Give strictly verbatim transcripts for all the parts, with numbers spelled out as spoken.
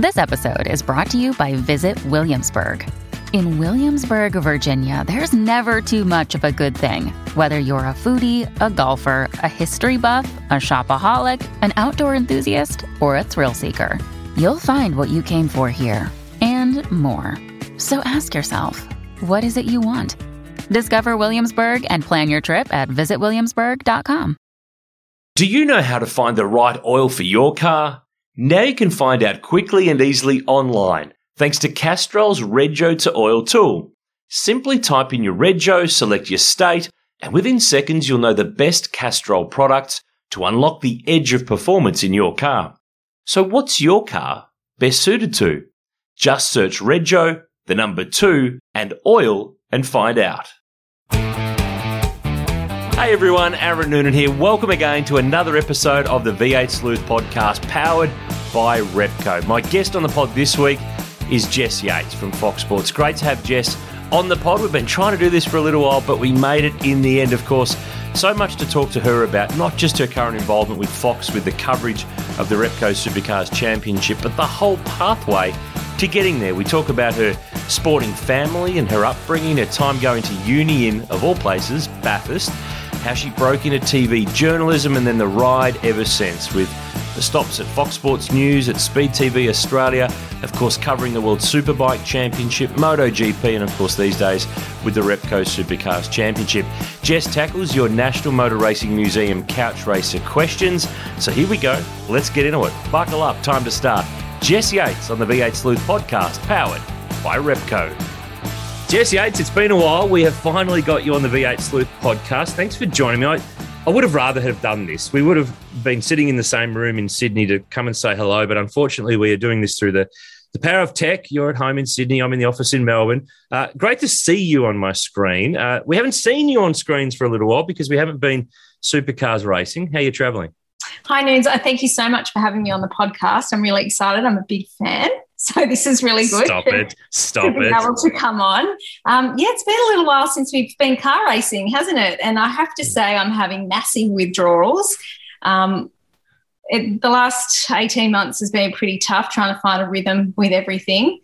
This episode is brought to you by Visit Williamsburg. In Williamsburg, Virginia, there's never too much of a good thing. Whether you're a foodie, a golfer, a history buff, a shopaholic, an outdoor enthusiast, or a thrill seeker, you'll find what you came for here and more. So ask yourself, what is it you want? Discover Williamsburg and plan your trip at visit williamsburg dot com. Do you know how to find the right oil for your car? Now you can find out quickly and easily online, thanks to Castrol's Rego to Oil tool. Simply type in your Rego, select your state, and within seconds you'll know the best Castrol products to unlock the edge of performance in your car. So what's your car best suited to? Just search Rego, the number two, and oil and find out. Hey everyone, Aaron Noonan here. Welcome again to another episode of the V eight Sleuth podcast powered by Repco. My guest on the pod this week is Jess Yates from Fox Sports. Great to have Jess on the pod. We've been trying to do this for a little while, but we made it in the end, of course. So much to talk to her about, not just her current involvement with Fox with the coverage of the Repco Supercars Championship, but the whole pathway to getting there. We talk about her sporting family and her upbringing, her time going to uni in, of all places, Bathurst, how she broke into T V journalism and then the ride ever since with the stops at Fox Sports News, at Speed T V Australia, of course covering the World Superbike Championship, MotoGP, and of course these days with the Repco Supercars Championship. Jess tackles your National Motor Racing Museum Couch Racer questions. So here we go. Let's get into it. Buckle up. Time to start. Jess Yates on the V eight Sleuth podcast, powered by Repco. Jess Yates, it's been a while. We have finally got you on the V eight Sleuth podcast. Thanks for joining me. I, I would have rather have done this. We would have been sitting in the same room in Sydney to come and say hello, but unfortunately we are doing this through the, the power of tech. You're at home in Sydney. I'm in the office in Melbourne. Uh, great to see you on my screen. Uh, we haven't seen you on screens for a little while because we haven't been supercars racing. How are you travelling? Hi, Noons. Thank you so much for having me on the podcast. I'm really excited. I'm a big fan. So this is really good. Stop it. Stop to be it. able to come on. Um, yeah, it's been a little while since we've been car racing, hasn't it? And I have to say I'm having massive withdrawals. Um, it, the last eighteen months has been pretty tough trying to find a rhythm with everything.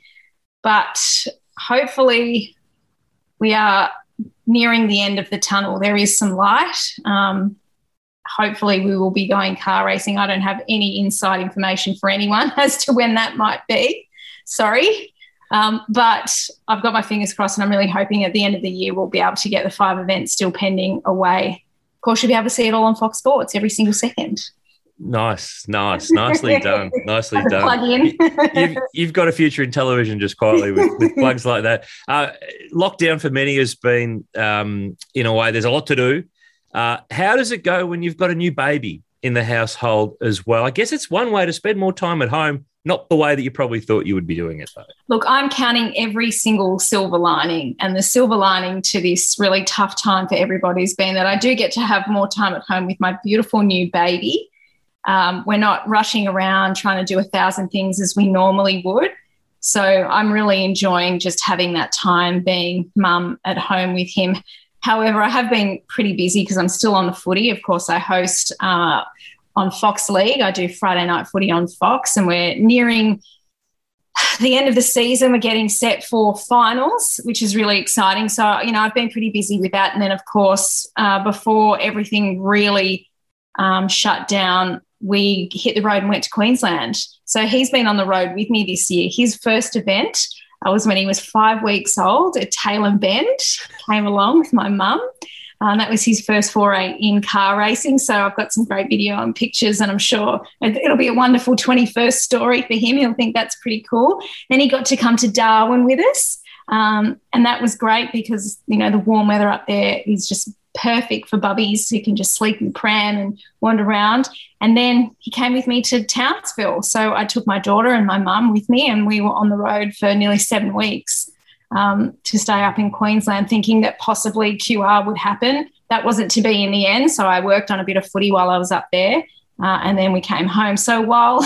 But hopefully we are nearing the end of the tunnel. There is some light. Um, hopefully we will be going car racing. I don't have any inside information for anyone as to when that might be. Sorry. Um, but I've got my fingers crossed and I'm really hoping at the end of the year we'll be able to get the five events still pending away. Of course, you'll be able to see it all on Fox Sports every single second. Nice, nice, nicely done, nicely done. Plug in. you've, you've got a future in television just quietly with, with plugs like that. Uh, lockdown for many has been, um, in a way, there's a lot to do. Uh, how does it go when you've got a new baby in the household as well? I guess it's one way to spend more time at home, not the way that you probably thought you would be doing it, though. Look, I'm counting every single silver lining, and the silver lining to this really tough time for everybody has been that I do get to have more time at home with my beautiful new baby. Um, we're not rushing around trying to do a thousand things as we normally would. So I'm really enjoying just having that time being mum at home with him. However, I have been pretty busy because I'm still on the footy. Of course, I host uh, on Fox League. I do Friday night footy on Fox, and we're nearing the end of the season. We're getting set for finals, which is really exciting. So, you know, I've been pretty busy with that. And then, of course, uh, before everything really um, shut down, we hit the road and went to Queensland. So he's been on the road with me this year. His first event I was when he was five weeks old at Tailem Bend, came along with my mum. Um, that was his first foray in car racing. So I've got some great video and pictures, and I'm sure it'll be a wonderful twenty-first story for him. He'll think that's pretty cool. Then he got to come to Darwin with us, um, and that was great because, you know, the warm weather up there is just perfect for bubbies who can just sleep in the pram and wander around. And then he came with me to Townsville. So I took my daughter and my mum with me, and we were on the road for nearly seven weeks um, to stay up in Queensland, thinking that possibly Q R would happen. That wasn't to be in the end. So I worked on a bit of footy while I was up there, uh, and then we came home. So while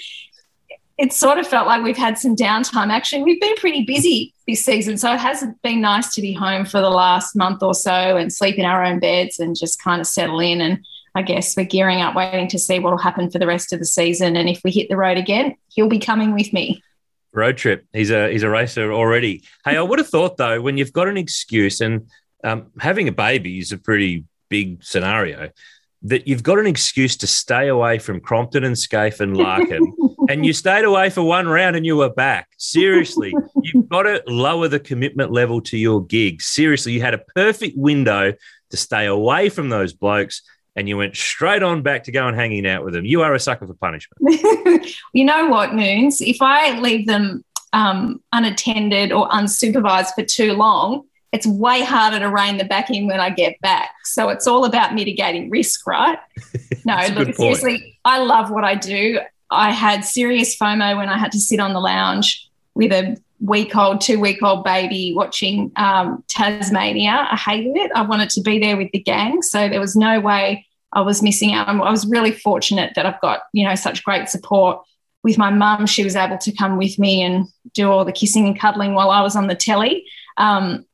it sort of felt like we've had some downtime, actually we've been pretty busy this season. So it has been nice to be home for the last month or so and sleep in our own beds and just kind of settle in. And I guess we're gearing up, waiting to see what will happen for the rest of the season. And if we hit the road again, he'll be coming with me. Road trip. He's a he's a racer already. Hey, I would have thought, though, when you've got an excuse, and um, having a baby is a pretty big scenario, that you've got an excuse to stay away from Crompton and Scaife and Larkin, and you stayed away for one round and you were back. Seriously, you've got to lower the commitment level to your gig. Seriously, you had a perfect window to stay away from those blokes, and you went straight on back to go and hanging out with them. You are a sucker for punishment. You know what, Moons? If I leave them um, unattended or unsupervised for too long, it's way harder to rein them back in when I get back. So it's all about mitigating risk, right? No, look, seriously, I love what I do. I had serious FOMO when I had to sit on the lounge with a week-old, two-week-old baby watching um, Tasmania. I hated it. I wanted to be there with the gang, so there was no way I was missing out. I was really fortunate that I've got, you know, such great support with my mum. She was able to come with me and do all the kissing and cuddling while I was on the telly. Um,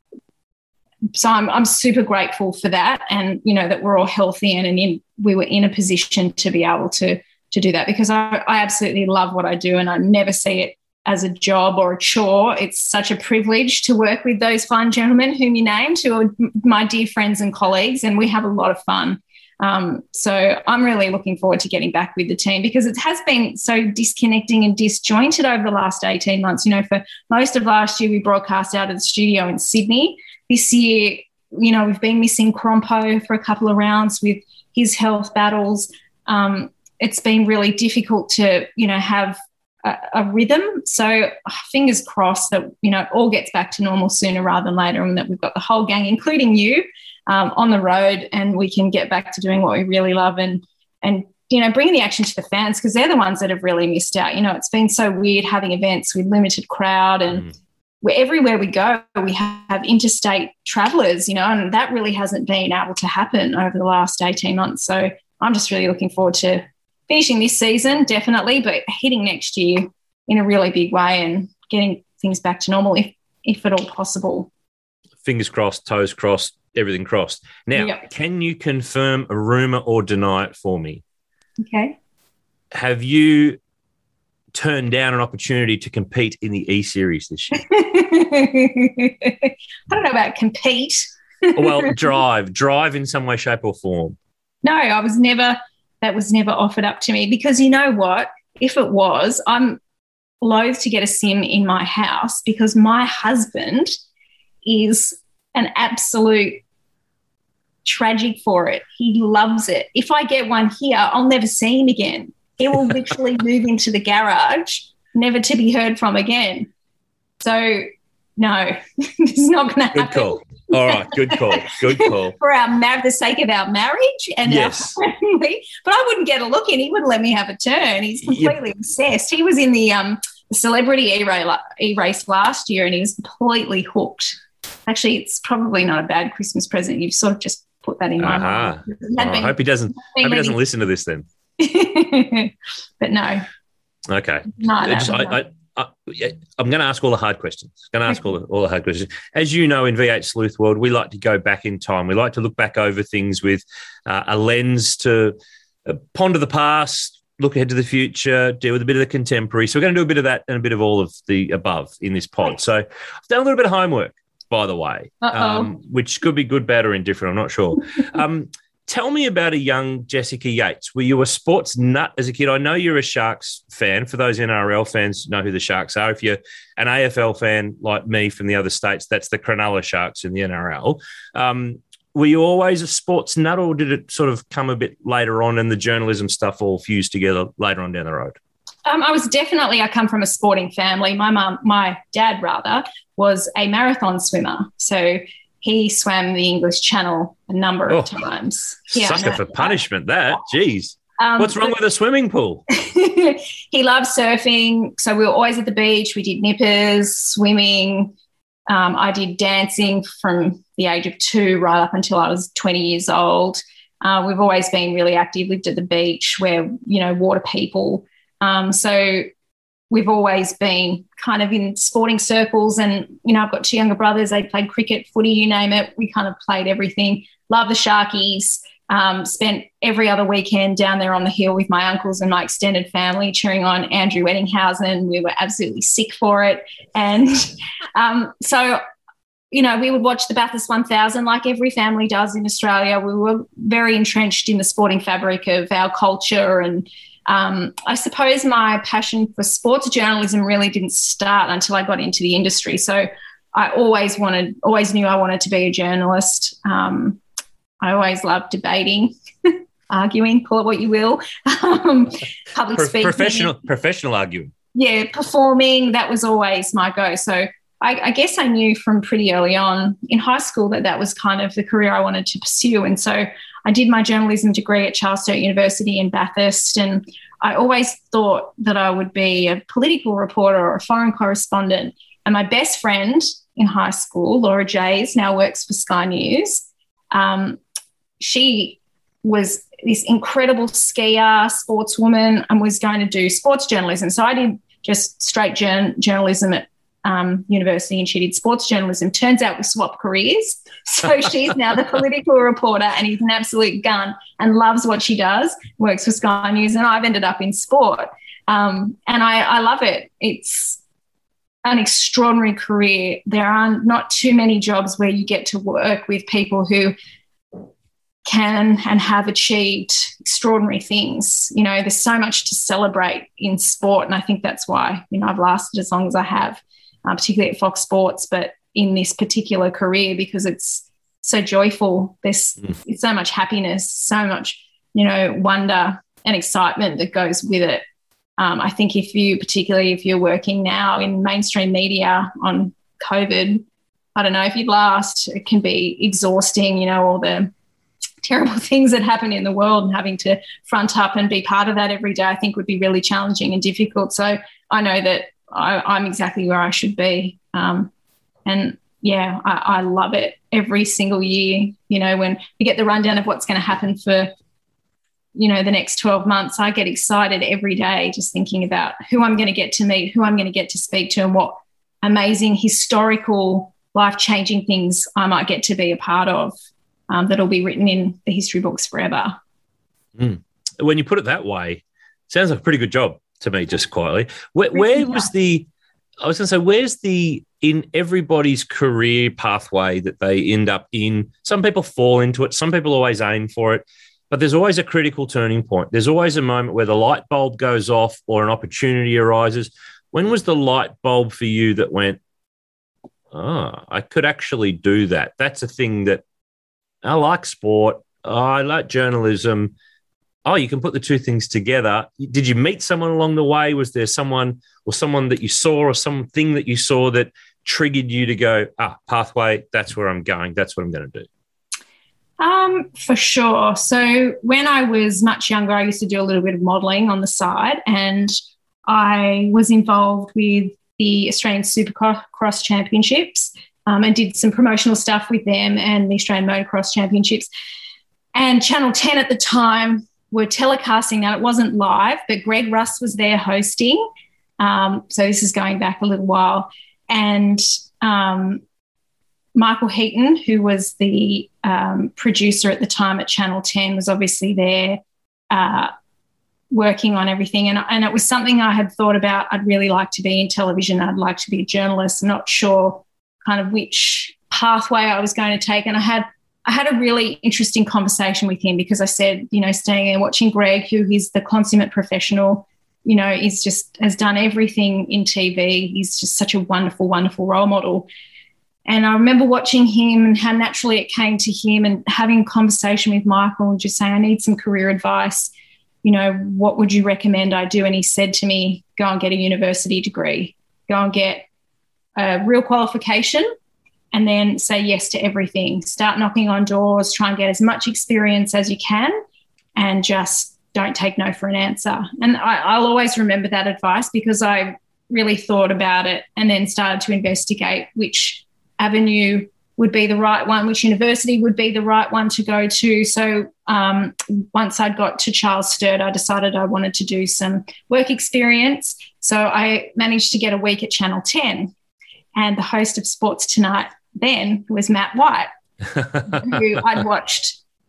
so I'm, I'm super grateful for that, and, you know, that we're all healthy and, and in, we were in a position to be able to, to do that, because I, I absolutely love what I do, and I never see it as a job or a chore. It's such a privilege to work with those fine gentlemen whom you named, who are my dear friends and colleagues, and we have a lot of fun. Um, so I'm really looking forward to getting back with the team, because it has been so disconnecting and disjointed over the last eighteen months. You know, for most of last year, we broadcast out of the studio in Sydney. This year, you know, we've been missing Crompo for a couple of rounds with his health battles. Um, it's been really difficult to, you know, have a, a rhythm. So fingers crossed that, you know, it all gets back to normal sooner rather than later, and that we've got the whole gang, including you, um, on the road, and we can get back to doing what we really love, and, and you know, bringing the action to the fans, because they're the ones that have really missed out. You know, it's been so weird having events with limited crowd, and mm. we're, everywhere we go, we have interstate travellers, you know, and that really hasn't been able to happen over the last eighteen months. So I'm just really looking forward to finishing this season, definitely, but hitting next year in a really big way and getting things back to normal, if if at all possible. Fingers crossed, toes crossed, everything crossed. Now, yep. Can you confirm a rumour or deny it for me? Okay. Have you turned down an opportunity to compete in the E-Series this year? I don't know about compete. Well, drive, drive in some way, shape or form. No, I was never... That was never offered up to me, because you know what? If it was, I'm loath to get a sim in my house, because my husband is an absolute tragic for it. He loves it. If I get one here, I'll never see him again. He will literally move into the garage, never to be heard from again. So, no, this is not going to happen. Good call. All right, good call, good call. For our mar- the sake of our marriage and yes. our family. But I wouldn't get a look in. He wouldn't let me have a turn. He's completely yep. obsessed. He was in the um, celebrity E-race last year, and he was completely hooked. Actually, it's probably not a bad Christmas present. You've sort of just put that in my uh-huh. mind. Oh, I hope he doesn't. Hope he doesn't listen to this then. But no. Okay. No, just, I, I, I, I'm going to ask all the hard questions. I'm going to ask all the, all the hard questions. As you know, in V eight Sleuth World, we like to go back in time. We like to look back over things with uh, a lens to uh, ponder the past, look ahead to the future, deal with a bit of the contemporary. So we're going to do a bit of that and a bit of all of the above in this pod. So I've done a little bit of homework, by the way, um, which could be good, bad, or indifferent. I'm not sure. Um, tell me about a young Jessica Yates. Were you a sports nut as a kid? I know you're a Sharks fan. For those N R L fans, know who the Sharks are. If you're an A F L fan like me from the other states, that's the Cronulla Sharks in the N R L. Um, were you always a sports nut, or did it sort of come a bit later on and the journalism stuff all fused together later on down the road? Um, I was definitely, I come from a sporting family. My mum, my dad rather, was a marathon swimmer. So he swam the English Channel a number oh, of times. Yeah, sucker no, for punishment, that. Jeez. Um, What's wrong with a swimming pool? He loved surfing. So we were always at the beach. We did nippers, swimming. Um, I did dancing from the age of two right up until I was twenty years old. Uh, we've always been really active, lived at the beach. We're, you know, water people. Um, so we've always been kind of in sporting circles, and, you know, I've got two younger brothers. They played cricket, footy, you name it. We kind of played everything. Love the Sharkies. Um, spent every other weekend down there on the hill with my uncles and my extended family cheering on Andrew Ettinghausen. We were absolutely sick for it. And um, so, you know, we would watch the Bathurst one thousand like every family does in Australia. We were very entrenched in the sporting fabric of our culture. And um, I suppose my passion for sports journalism really didn't start until I got into the industry. So I always wanted, always knew I wanted to be a journalist. Um I always loved debating, arguing, call it what you will, um, public Pro- speaking. Professional, professional arguing. Yeah, performing, that was always my go. So I, I guess I knew from pretty early on in high school that that was kind of the career I wanted to pursue. And so I did my journalism degree at Charles Sturt University in Bathurst, and I always thought that I would be a political reporter or a foreign correspondent. And my best friend in high school, Laura Jays, now works for Sky News. Um, she was this incredible skier, sportswoman, and was going to do sports journalism. So I did just straight journ- journalism at um, university, and she did sports journalism. Turns out we swapped careers. So she's now the political reporter, and he's an absolute gun and loves what she does, works for Sky News, and I've ended up in sport. Um, and I, I love it. It's an extraordinary career. There are not too many jobs where you get to work with people who can and have achieved extraordinary things. You know, there's so much to celebrate in sport, and I think that's why, you know, I've lasted as long as I have, uh, particularly at Fox Sports, but in this particular career, because it's so joyful. There's mm. so much happiness, so much, you know, wonder and excitement that goes with it. Um, I think if you, particularly if you're working now in mainstream media on COVID, I don't know, if you'd last, it can be exhausting, you know, all the terrible things that happen in the world, and having to front up and be part of that every day, I think would be really challenging and difficult. So I know that I, I'm exactly where I should be. Um, and, yeah, I, I love it every single year. You know, when we get the rundown of what's going to happen for, you know, the next twelve months, I get excited every day just thinking about who I'm going to get to meet, who I'm going to get to speak to, and what amazing historical, life-changing things I might get to be a part of. Um, that'll be written in the history books forever. Mm. When you put it that way, sounds like a pretty good job to me, just quietly. Where, where was the, I was going to say, where's the, in everybody's career pathway that they end up in, some people fall into it, some people always aim for it, but there's always a critical turning point. There's always a moment where the light bulb goes off or an opportunity arises. When was the light bulb for you that went, oh, I could actually do that? That's a thing that, I like sport. Oh, I like journalism. Oh, you can put the two things together. Did you meet someone along the way? Was there someone or someone that you saw or something that you saw that triggered you to go, ah, pathway, that's where I'm going. That's what I'm going to do? Um, for sure. So when I was much younger, I used to do a little bit of modelling on the side, and I was involved with the Australian Supercross Championships. Um, and did some promotional stuff with them and the Australian Motocross Championships. And Channel ten at the time were telecasting. Now, it wasn't live, but Greg Russ was there hosting. Um, so this is going back a little while. And um, Michael Heaton, who was the um, producer at the time at Channel ten, was obviously there uh, working on everything. And, and it was something I had thought about. I'd really like to be in television. I'd like to be a journalist. I'm not sure kind of which pathway I was going to take. And I had I had a really interesting conversation with him, because I said, you know, staying there watching Greg, who is the consummate professional, you know, is just has done everything in T V. He's just such a wonderful, wonderful role model. And I remember watching him and how naturally it came to him, and having a conversation with Michael and just saying, I need some career advice. You know, what would you recommend I do? And he said to me, go and get a university degree, go and get a real qualification, and then say yes to everything. Start knocking on doors, try and get as much experience as you can, and just don't take no for an answer. And I, I'll always remember that advice, because I really thought about it and then started to investigate which avenue would be the right one, which university would be the right one to go to. So um, once I'd got to Charles Sturt, I decided I wanted to do some work experience. So I managed to get a week at Channel ten. And the host of Sports Tonight then was Matt White, who I'd watched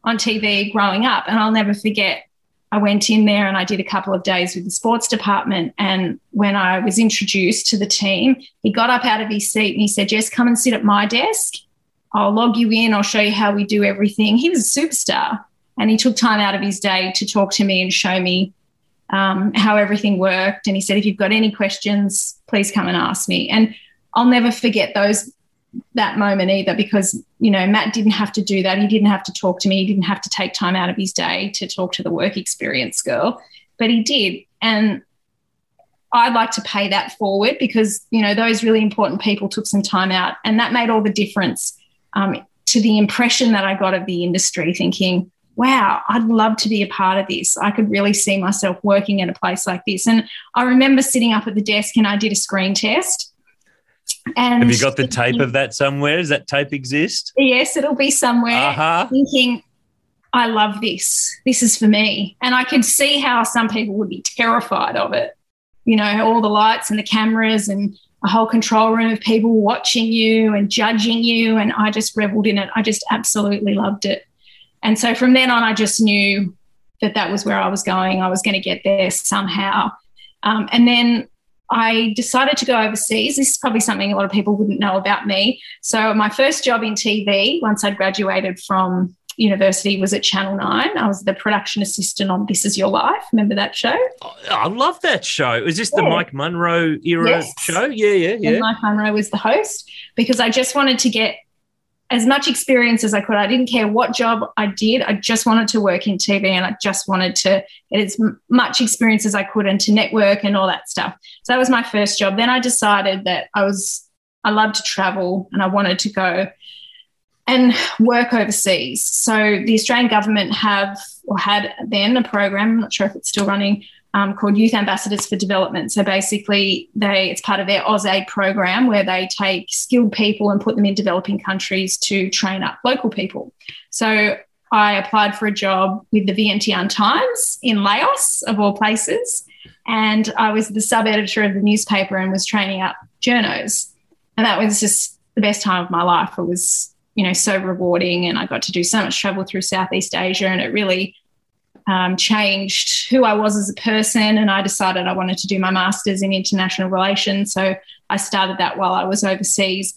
on T V growing up. And I'll never forget, I went in there and I did a couple of days with the sports department. And when I was introduced to the team, he got up out of his seat and he said, Jess, come and sit at my desk. I'll log you in. I'll show you how we do everything. He was a superstar, and he took time out of his day to talk to me and show me um, how everything worked. And he said, if you've got any questions, please come and ask me. And I'll never forget those that moment either, because, you know, Matt didn't have to do that. He didn't have to talk to me. He didn't have to take time out of his day to talk to the work experience girl, but he did. And I'd like to pay that forward because, you know, those really important people took some time out, and that made all the difference um, to the impression that I got of the industry, thinking, wow, I'd love to be a part of this. I could really see myself working at a place like this. And I remember sitting up at the desk and I did a screen test. And have you got the tape of that somewhere? Does that tape exist? Yes, it'll be somewhere. Uh-huh. Thinking, I love this. This is for me. And I could see how some people would be terrified of it. You know, all the lights and the cameras and a whole control room of people watching you and judging you. And I just reveled in it. I just absolutely loved it. And so from then on, I just knew that that was where I was going. I was going to get there somehow. Um, and then I decided to go overseas. This is probably something a lot of people wouldn't know about me. So my first job in T V, once I'd graduated from university, was at Channel nine. I was the production assistant on This Is Your Life. Remember that show? Oh, I love that show. Is this the yeah. Mike Munro era yes. show? Yeah, yeah, yeah. And Mike Munro was the host, because I just wanted to get as much experience as I could. I didn't care what job I did. I just wanted to work in T V, and I just wanted to get as much experience as I could and to network and all that stuff. So that was my first job. Then I decided that I was, I loved to travel and I wanted to go and work overseas. So the Australian government have, or had then, a program, I'm not sure if it's still running, um, called Youth Ambassadors for Development. So basically they, it's part of their AusAid program, where they take skilled people and put them in developing countries to train up local people. So I applied for a job with the Vientiane Times in Laos, of all places, and I was the sub-editor of the newspaper and was training up journos. And that was just the best time of my life. It was, you know, so rewarding, and I got to do so much travel through Southeast Asia, and it really um, changed who I was as a person. And I decided I wanted to do my master's in international relations. So I started that while I was overseas.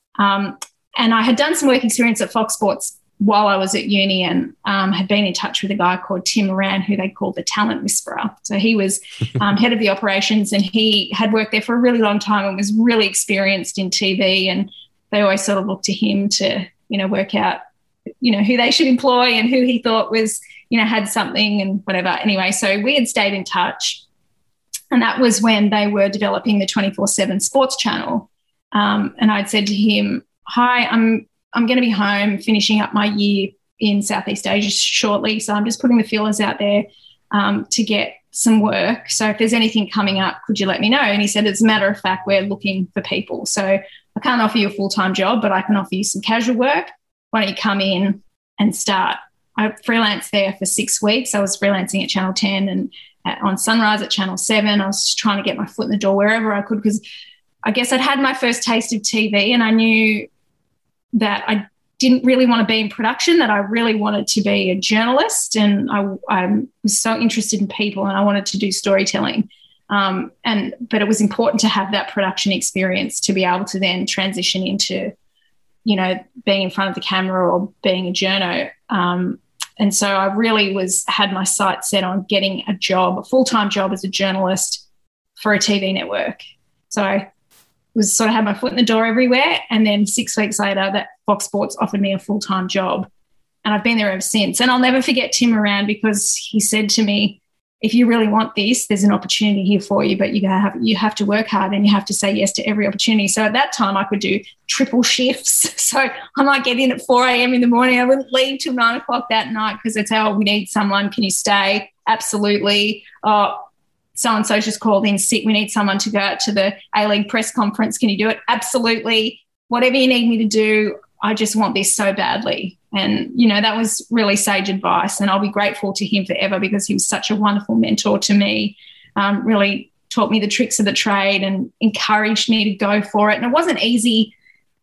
Um, and I had done some work experience at Fox Sports while I was at uni, and um, had been in touch with a guy called Tim Moran, who they called the talent whisperer. So he was um, head of the operations, and he had worked there for a really long time and was really experienced in T V, and they always sort of looked to him to, you know, work out, you know, who they should employ and who he thought was, you know, had something and whatever. Anyway, so we had stayed in touch, and that was when they were developing the twenty-four seven sports channel. Um, and I'd said to him, hi, I'm I'm going to be home finishing up my year in Southeast Asia shortly, so I'm just putting the feelers out there um, to get some work. So if there's anything coming up, could you let me know? And he said, as a matter of fact, we're looking for people. So I can't offer you a full-time job, but I can offer you some casual work. Why don't you come in and start? I freelanced there for six weeks. I was freelancing at Channel ten and at, on Sunrise at Channel seven. I was just trying to get my foot in the door wherever I could, because I guess I'd had my first taste of T V, and I knew that I didn't really want to be in production, that I really wanted to be a journalist, and I, I was so interested in people, and I wanted to do storytelling. Um, and but it was important to have that production experience to be able to then transition into, you know, being in front of the camera or being a journo. Um, and so I really was had my sights set on getting a job, a full-time job as a journalist for a T V network. So I was sort of had my foot in the door everywhere. And then six weeks later, that Fox Sports offered me a full-time job, and I've been there ever since. And I'll never forget Tim Moran, because he said to me, if you really want this, there's an opportunity here for you, but you have, you have to work hard and you have to say yes to every opportunity. So at that time I could do triple shifts. So I might get in at four a.m. in the morning. I wouldn't leave till nine o'clock that night, because they'd say, oh, we need someone. Can you stay? Absolutely. Oh, so-and-so just called in sick. We need someone to go out to the A-League press conference. Can you do it? Absolutely. Whatever you need me to do, I just want this so badly. And, you know, that was really sage advice, and I'll be grateful to him forever, because he was such a wonderful mentor to me, um, really taught me the tricks of the trade and encouraged me to go for it. And it wasn't easy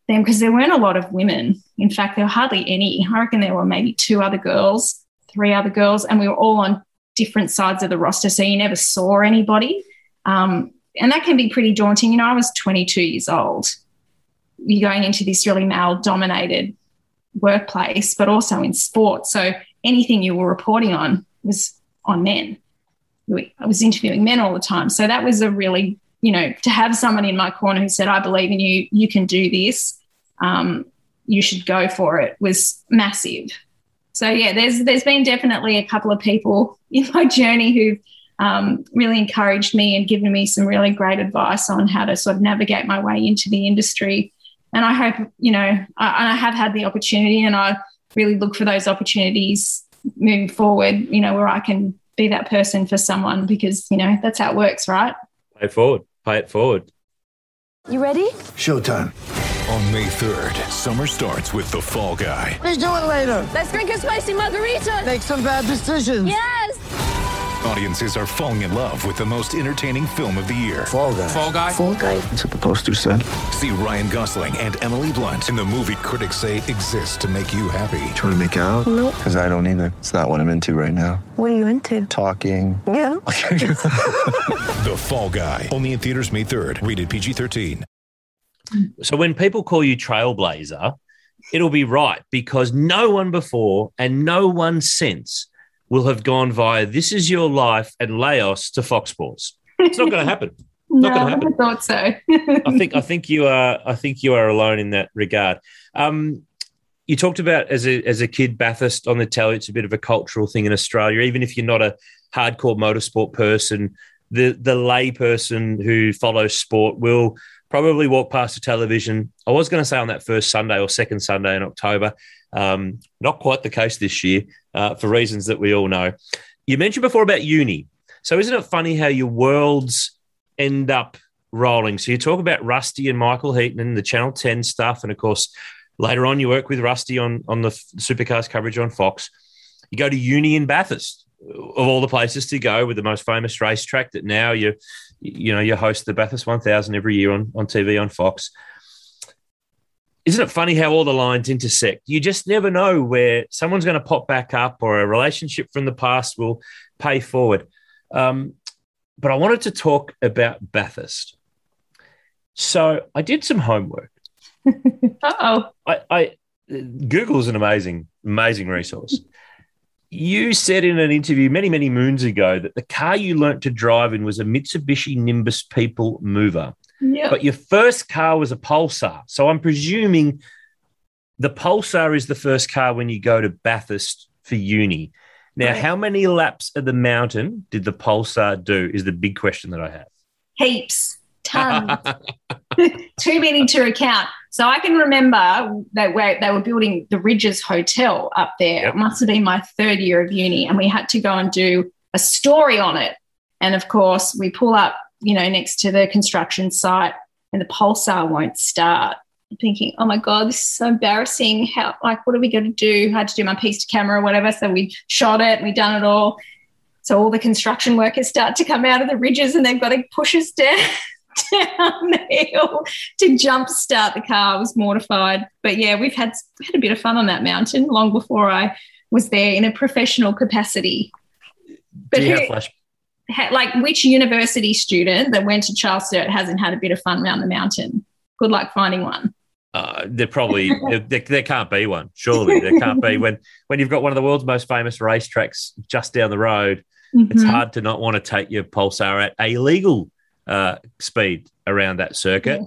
them because there weren't a lot of women. In fact, there were hardly any. I reckon there were maybe two other girls, three other girls, and we were all on different sides of the roster, so you never saw anybody. Um, and that can be pretty daunting. You know, I was twenty-two years old. You're going into this really male-dominated workplace, but also in sport. So anything you were reporting on was on men. I was interviewing men all the time. So that was a really, you know, to have someone in my corner who said, I believe in you, you can do this, um, you should go for it, was massive. So, yeah, there's there's been definitely a couple of people in my journey who've um, really encouraged me and given me some really great advice on how to sort of navigate my way into the industry. And I hope, you know, I, I have had the opportunity, and I really look for those opportunities moving forward, you know, where I can be that person for someone, because, you know, that's how it works, right? Pay it forward. Pay it forward. You ready? Showtime. On May third, summer starts with The Fall Guy. Let's do it later. Let's drink a spicy margarita. Make some bad decisions. Yes. Audiences are falling in love with the most entertaining film of the year. Fall Guy. Fall Guy. Fall guy. That's what the poster said. See Ryan Gosling and Emily Blunt in the movie critics say exists to make you happy. Trying to make it out? Nope. Because I don't either. It's not what I'm into right now. What are you into? Talking. Yeah. The Fall Guy. Only in theaters May third. Rated P G thirteen. So when people call you Trailblazer, it'll be right, because no one before and no one since will have gone via This Is Your Life and Laos to Fox Sports. It's not going to happen. No, Not going to happen. I thought so. I think I think you are I think you are alone in that regard. Um, you talked about as a as a kid Bathurst on the telly. It's a bit of a cultural thing in Australia. Even if you're not a hardcore motorsport person, the the lay person who follows sport will probably walk past the television. I was going to say on that first Sunday or second Sunday in October. Um, not quite the case this year uh, for reasons that we all know. You mentioned before about uni. So isn't it funny how your worlds end up rolling? So you talk about Rusty and Michael Heaton and the Channel ten stuff. And, of course, later on you work with Rusty on, on the Supercars coverage on Fox. You go to uni in Bathurst, of all the places to go, with the most famous racetrack that now you you know, you host the Bathurst one thousand every year on, on T V on Fox. Isn't it funny how all the lines intersect? You just never know where someone's going to pop back up, or a relationship from the past will pay forward. Um, but I wanted to talk about Bathurst. So I did some homework. Uh-oh. I, I Google is an amazing, amazing resource. You said in an interview many, many moons ago that the car you learnt to drive in was a Mitsubishi Nimbus People Mover. Yep. But your first car was a Pulsar. So I'm presuming the Pulsar is the first car when you go to Bathurst for uni. Now, Right. How many laps of the mountain did the Pulsar do is the big question that I have. Heaps, tons, too many to recount. So I can remember that where they were building the Ridges Hotel up there. Yep. It must have been my third year of uni, and we had to go and do a story on it. And, of course, we pull up, you know, next to the construction site, and the Pulsar won't start. I'm thinking, oh, my God, this is so embarrassing. How, like, what are we going to do? I had to do my piece to camera or whatever. So we shot it and we done it all. So all the construction workers start to come out of the ridges, and they've got to push us down, down the hill to jumpstart the car. I was mortified. But, yeah, we've had, we had a bit of fun on that mountain long before I was there in a professional capacity. But Do you who- have flash? ha- like which university student that went to Charles Sturt hasn't had a bit of fun around the mountain? Good luck finding one. Uh, there probably there, there can't be one. Surely there can't be when when you've got one of the world's most famous racetracks just down the road. It's Mhm. hard to not want to take your Pulsar at a legal uh, speed around that circuit.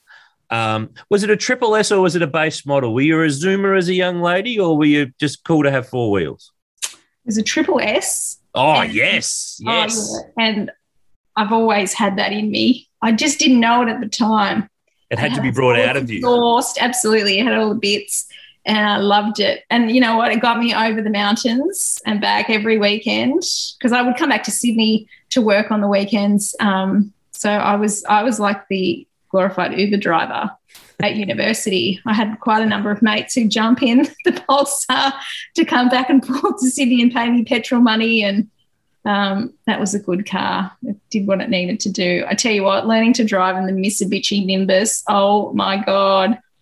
Um, was it a triple S or was it a base model? Were you a zoomer as a young lady, or were you just cool to have four wheels? It was a triple S. Oh, And- yes, Oh, yes. yeah. And I've always had that in me. I just didn't know it at the time. It had to be brought out of you. Exhaust, absolutely. It had all the bits, and I loved it. And you know what? It got me over the mountains and back every weekend, because I would come back to Sydney to work on the weekends. Um, so I was I was like the glorified Uber driver at university. I had quite a number of mates who jump in the Pulsar to come back and forth to Sydney and pay me petrol money, and Um, that was a good car. It did what it needed to do. I tell you what, learning to drive in the Mitsubishi Nimbus, oh, my God,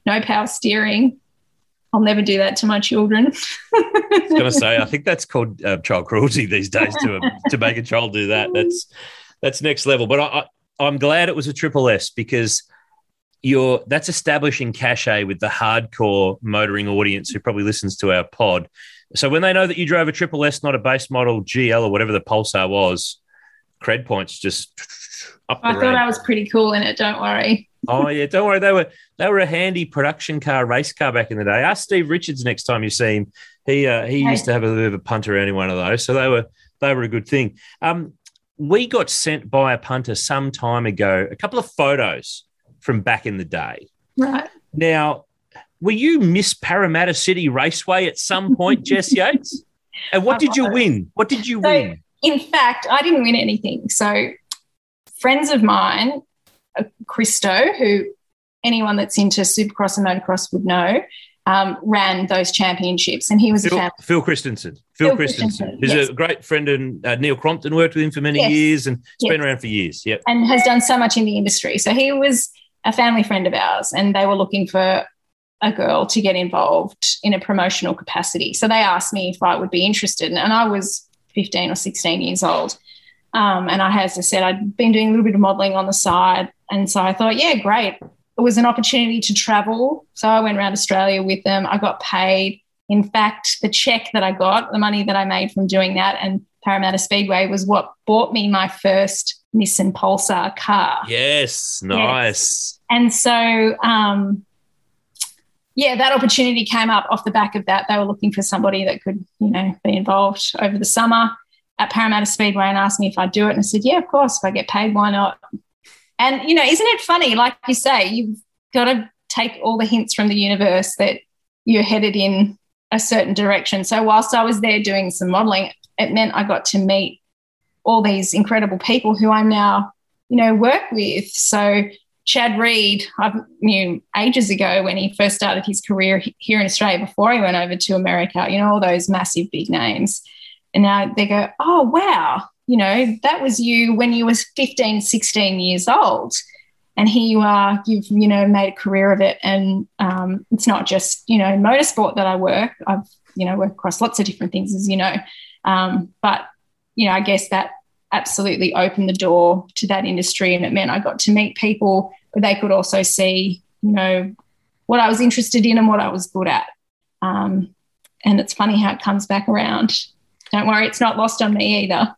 no power steering. I'll never do that to my children. I was going to say, I think that's called uh, child cruelty these days to a, to make a child do that. That's that's next level. But I, I, I'm glad it was a Triple S because you're that's establishing cachet with the hardcore motoring audience who probably listens to our pod. So when they know that you drove a Triple S, not a base model G L or whatever the Pulsar was, cred points just up the I thought rank. I was pretty cool in it. Don't worry. Oh yeah, don't worry. They were they were a handy production car, race car back in the day. Ask Steve Richards next time you see him. He uh, he Hey. used to have a bit of a punter around in one of those, so they were they were a good thing. Um, we got sent by a punter some time ago a couple of photos from back in the day. Right. Now, were you Miss Parramatta City Raceway at some point, Jess Yates? And what did you win? What did you So, win? in fact, I didn't win anything. So friends of mine, uh, Christo, who anyone that's into Supercross and motocross would know, um, ran those championships, and he was a Phil, fan. Phil Christensen. Phil, Phil Christensen. Christensen, He's yes. a great friend, and uh, Neil Crompton worked with him for many Yes. years, and it's Yes. been around for years. Yep. and has done so much in the industry. So he was a family friend of ours, and they were looking for a girl to get involved in a promotional capacity. So they asked me if I would be interested, and I was fifteen or sixteen years old. Um, and I, as I said, I'd been doing a little bit of modelling on the side, and so I thought, yeah, great. It was an opportunity to travel. So I went around Australia with them. I got paid. In fact, the check that I got, the money that I made from doing that and Parramatta Speedway was what bought me my first Nissan Pulsar car. Yes, nice. And so, um, yeah, that opportunity came up off the back of that. They were looking for somebody that could, you know, be involved over the summer at Parramatta Speedway and asked me if I'd do it. And I said, yeah, of course, if I get paid, why not? And, you know, isn't it funny? Like you say, you've got to take all the hints from the universe that you're headed in a certain direction. So whilst I was there doing some modelling, it meant I got to meet all these incredible people who I now, you know, work with. So Chad Reed, I knew ages ago when he first started his career here in Australia before he went over to America, you know, all those massive big names. And now they go, oh, wow, you know, that was you when you was fifteen, sixteen years old. And here you are, you've, you know, made a career of it. And um, it's not just, you know, motorsport that I work. I've, you know, worked across lots of different things, as you know. Um, but, you know, I guess that absolutely opened the door to that industry, and it meant I got to meet people where they could also see, you know, what I was interested in and what I was good at. Um, and it's funny how it comes back around. Don't worry, it's not lost on me either.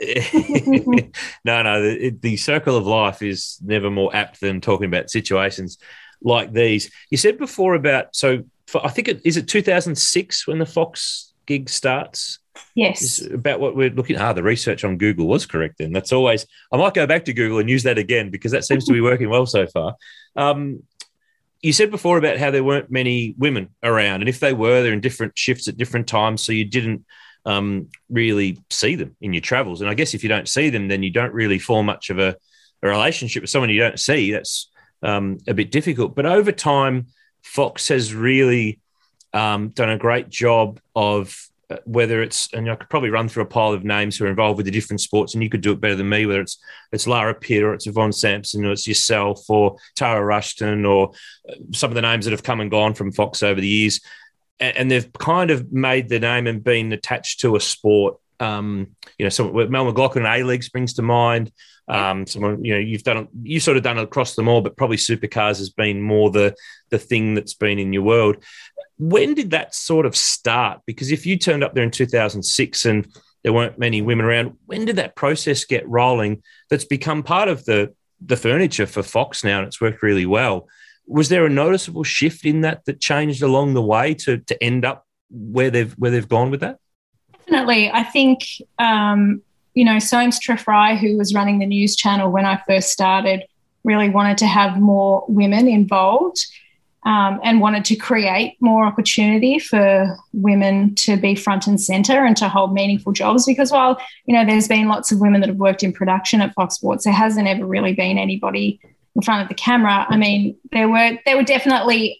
no, no, the, the circle of life is never more apt than talking about situations like these. You said before about, so for, I think it is it two thousand six when the Fox gig starts? Yes. Is about what we're looking at. Ah, the research on Google was correct then. That's always, I might go back to Google and use that again because that seems to be working well so far. Um, you said before about how there weren't many women around, and if they were, they're in different shifts at different times, so you didn't um, really see them in your travels. And I guess if you don't see them, then you don't really form much of a, a relationship with someone you don't see. That's um, a bit difficult. But over time, Fox has really um, done a great job of uh, whether it's, and I could probably run through a pile of names who are involved with the different sports, and you could do it better than me, whether it's it's Lara Pitt or it's Yvonne Sampson or it's yourself or Tara Rushton or some of the names that have come and gone from Fox over the years. And they've kind of made the name and been attached to a sport. Um, you know, so Mel McLaughlin, A-League springs to mind. Um, someone, you know, you've done, you've sort of done it across them all, but probably supercars has been more the the thing that's been in your world. When did that sort of start? Because if you turned up there in two thousand six and there weren't many women around, when did that process get rolling? That's become part of the the furniture for Fox now, and it's worked really well. Was there a noticeable shift in that that changed along the way to to end up where they've where they've gone with that? Definitely. I think, um, you know, Soames Trefry, who was running the news channel when I first started, really wanted to have more women involved um, and wanted to create more opportunity for women to be front and centre and to hold meaningful jobs. Because while, you know, there's been lots of women that have worked in production at Fox Sports, there hasn't ever really been anybody in front of the camera. I mean, there were there were definitely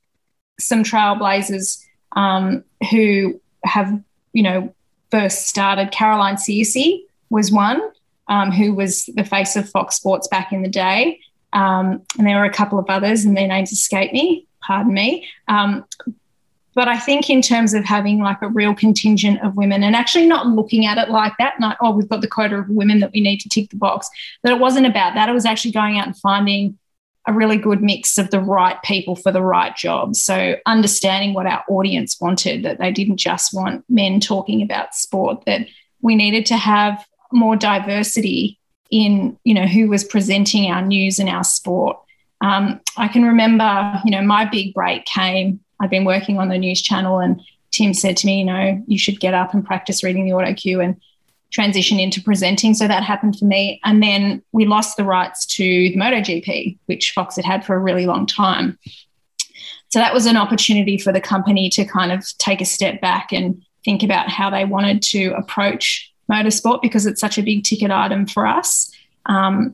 some trailblazers um, who have, you know, first started. Caroline Searcy was one um, who was the face of Fox Sports back in the day. Um, and there were a couple of others and their names escape me. pardon me. Um, but I think in terms of having like a real contingent of women and actually not looking at it like that, not, oh, we've got the quota of women that we need to tick the box, that it wasn't about that. It was actually going out and finding a really good mix of the right people for the right job. So understanding what our audience wanted, that they didn't just want men talking about sport, that we needed to have more diversity in, you know, who was presenting our news and our sport. Um, I can remember, you know, my big break came, I'd been working on the news channel and Tim said to me, you know, you should get up and practice reading the auto cue and transition into presenting. So that happened for me. And then we lost the rights to the MotoGP, which Fox had had for a really long time. So that was an opportunity for the company to kind of take a step back and think about how they wanted to approach motorsport, because it's such a big ticket item for us. Um,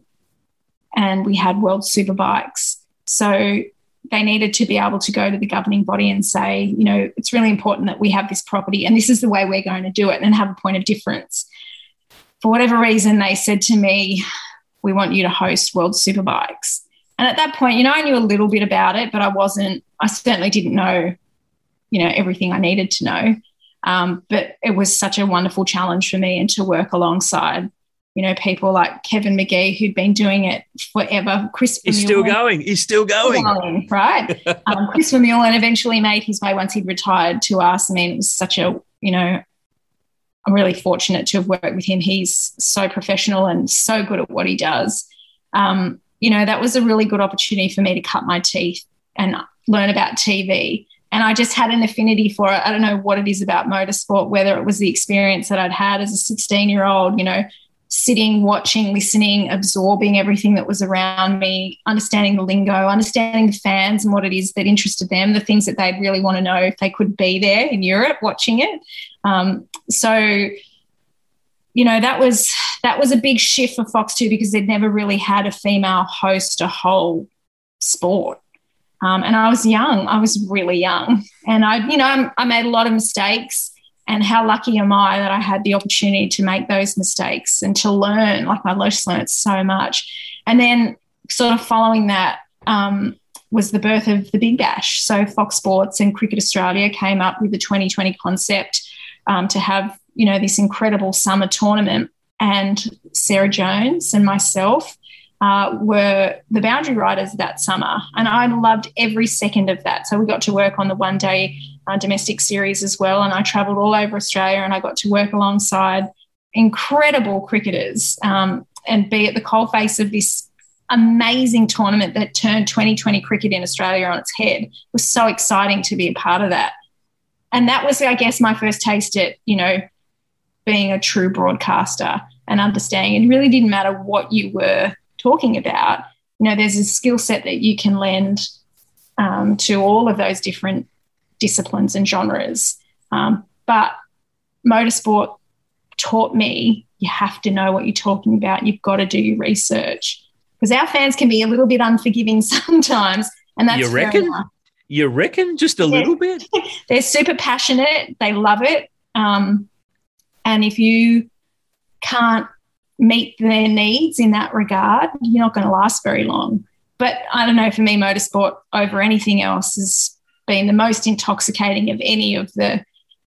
and we had World Superbikes. So they needed to be able to go to the governing body and say, you know, it's really important that we have this property and this is the way we're going to do it, and have a point of difference. For whatever reason, they said to me, we want you to host World Superbikes. And at that point, you know, I knew a little bit about it, but I wasn't, I certainly didn't know, you know, everything I needed to know. Um, but it was such a wonderful challenge for me, and to work alongside, you know, people like Kevin McGee, who'd been doing it forever. Chris He's still going. He's still going. going right. um, Chris Vermeulen eventually made his way once he'd retired to us. I mean, it was such a, you know, I'm really fortunate to have worked with him. He's so professional and so good at what he does. Um, you know, that was a really good opportunity for me to cut my teeth and learn about T V. And I just had an affinity for it. I don't know what it is about motorsport, whether it was the experience that I'd had as a sixteen-year-old, you know, sitting, watching, listening, absorbing everything that was around me, understanding the lingo, understanding the fans and what it is that interested them, the things that they'd really want to know if they could be there in Europe watching it. Um, so, you know, that was that was a big shift for Fox two, because they'd never really had a female host a whole sport. Um, and I was young. I was really young. And, I, you know, I made a lot of mistakes. And how lucky am I that I had the opportunity to make those mistakes and to learn. Like, I just learned so much. And then sort of following that um, was the birth of the Big Bash. So Fox Sports and Cricket Australia came up with the twenty twenty concept um, to have, you know, this incredible summer tournament. And Sarah Jones and myself uh, were the boundary riders that summer. And I loved every second of that. So we got to work on the one-day Uh, domestic series as well, and I travelled all over Australia, and I got to work alongside incredible cricketers um, and be at the coalface of this amazing tournament that turned twenty twenty cricket in Australia on its head. It was so exciting to be a part of that. And that was, I guess, my first taste at, you know, being a true broadcaster and understanding it really didn't matter what you were talking about. You know, there's a skill set that you can lend um, to all of those different disciplines and genres. Um, but motorsport taught me you have to know what you're talking about. You've got to do your research, because our fans can be a little bit unforgiving sometimes. And that's you reckon? You reckon just a yeah. little bit? They're super passionate. They love it. Um, and if you can't meet their needs in that regard, you're not going to last very long. But I don't know, for me, motorsport over anything else has been the most intoxicating of any of the,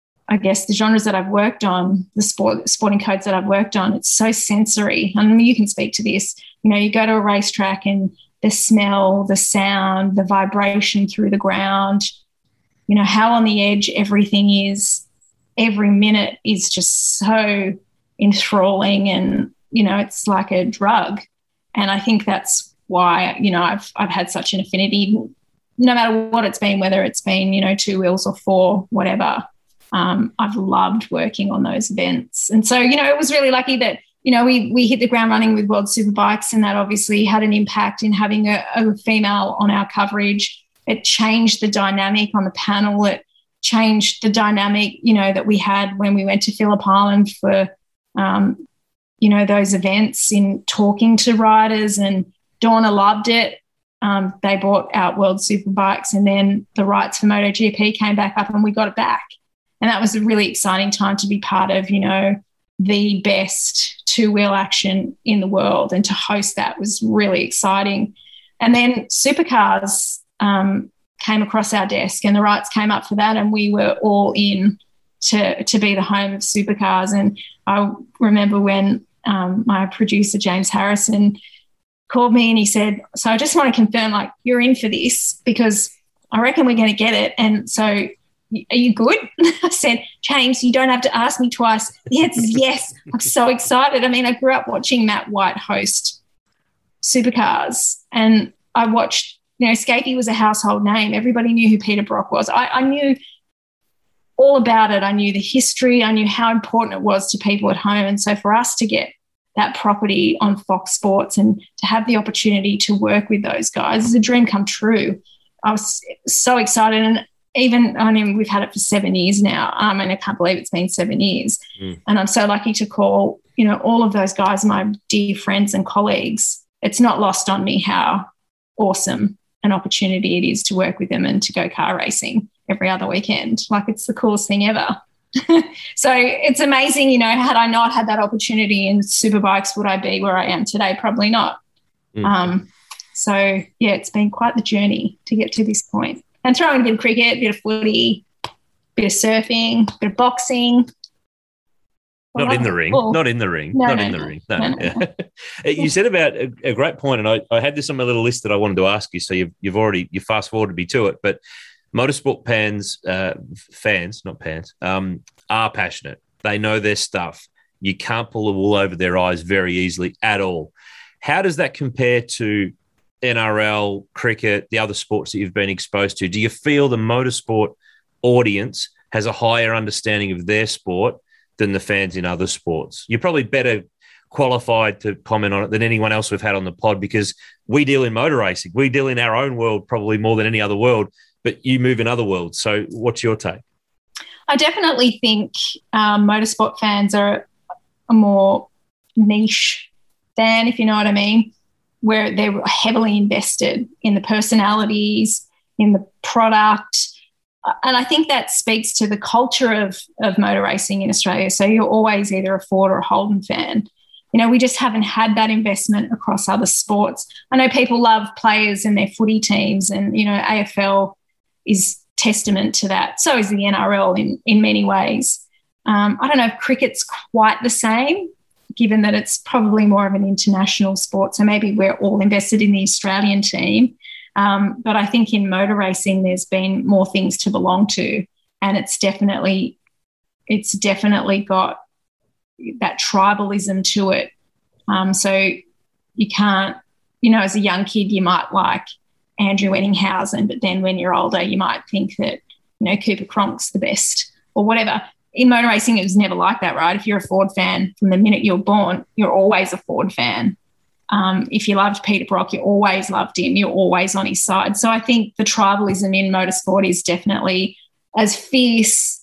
I guess, the genres that I've worked on, the sport sporting codes that I've worked on. It's so sensory. I mean, you can speak to this. You know, you go to a racetrack and the smell, the sound, the vibration through the ground, you know, how on the edge everything is. Every minute is just so enthralling, and, you know, it's like a drug. And I think that's why, you know, I've I've had such an affinity, no matter what it's been, whether it's been, you know, two wheels or four, whatever. Um, I've loved working on those events. And so, you know, it was really lucky that, you know, we we hit the ground running with World Superbikes, and that obviously had an impact in having a, a female on our coverage. It changed the dynamic on the panel. It changed the dynamic, you know, that we had when we went to Phillip Island for, um, you know, those events, in talking to riders, and Dorna loved it. Um, they bought out World Superbikes, and then the rights for MotoGP came back up and we got it back. And that was a really exciting time to be part of, you know, the best two-wheel action in the world, and to host that was really exciting. And then supercars, um, came across our desk and the rights came up for that, and we were all in to to be the home of Supercars. And I remember when um, my producer, James Harrison, called me and he said, so I just want to confirm, like, you're in for this because I reckon we're going to get it. And so are you good? I said, James, you don't have to ask me twice. Yes, yes. I'm so excited. I mean, I grew up watching Matt White host Supercars, and I watched, you know, Scapey was a household name. Everybody knew who Peter Brock was. I, I knew all about it. I knew the history. I knew how important it was to people at home. And so for us to get that property on Fox Sports and to have the opportunity to work with those guys is a dream come true. I was so excited. And even, I mean, we've had it for seven years now, um, and I can't believe it's been seven years. Mm. And I'm so lucky to call, you know, all of those guys my dear friends and colleagues. It's not lost on me how awesome an opportunity it is to work with them and to go car racing every other weekend. Like, it's the coolest thing ever. So it's amazing, you know, had I not had that opportunity in Superbikes, would I be where I am today? Probably not. Mm. Um, so, yeah, it's been quite the journey to get to this point. And throwing a bit of cricket, a bit of footy, a bit of surfing, a bit of boxing. Not in the ring, oh. not in the ring, no, not no, in the no. ring. No, no, no, yeah. no. You said about a, a great point, and I, I had this on my little list that I wanted to ask you, so you've, you've already, you fast-forwarded me to it, but motorsport fans, uh, fans, not pans, um, are passionate. They know their stuff. You can't pull the wool over their eyes very easily at all. How does that compare to N R L, cricket, the other sports that you've been exposed to? Do you feel the motorsport audience has a higher understanding of their sport than the fans in other sports? You're probably better qualified to comment on it than anyone else we've had on the pod, because we deal in motor racing. We deal in our own world probably more than any other world, but you move in other worlds. So what's your take? I definitely think um, motorsport fans are a more niche fan, if you know what I mean, where they're heavily invested in the personalities, in the product. And I think that speaks to the culture of, of motor racing in Australia. So you're always either a Ford or a Holden fan. You know, we just haven't had that investment across other sports. I know people love players and their footy teams, and, you know, A F L is testament to that. So is the N R L in, in many ways. Um, I don't know if cricket's quite the same, given that it's probably more of an international sport. So maybe we're all invested in the Australian team. Um, but I think in motor racing, there's been more things to belong to, and it's definitely, it's definitely got that tribalism to it. Um, so you can't, you know, as a young kid, you might like Andrew Ettinghausen, but then when you're older, you might think that, you know, Cooper Cronk's the best or whatever. In motor racing, it was never like that, right? If you're a Ford fan from the minute you're born, you're always a Ford fan. Um, if you loved Peter Brock, you always loved him. You're always on his side. So I think the tribalism in motorsport is definitely as fierce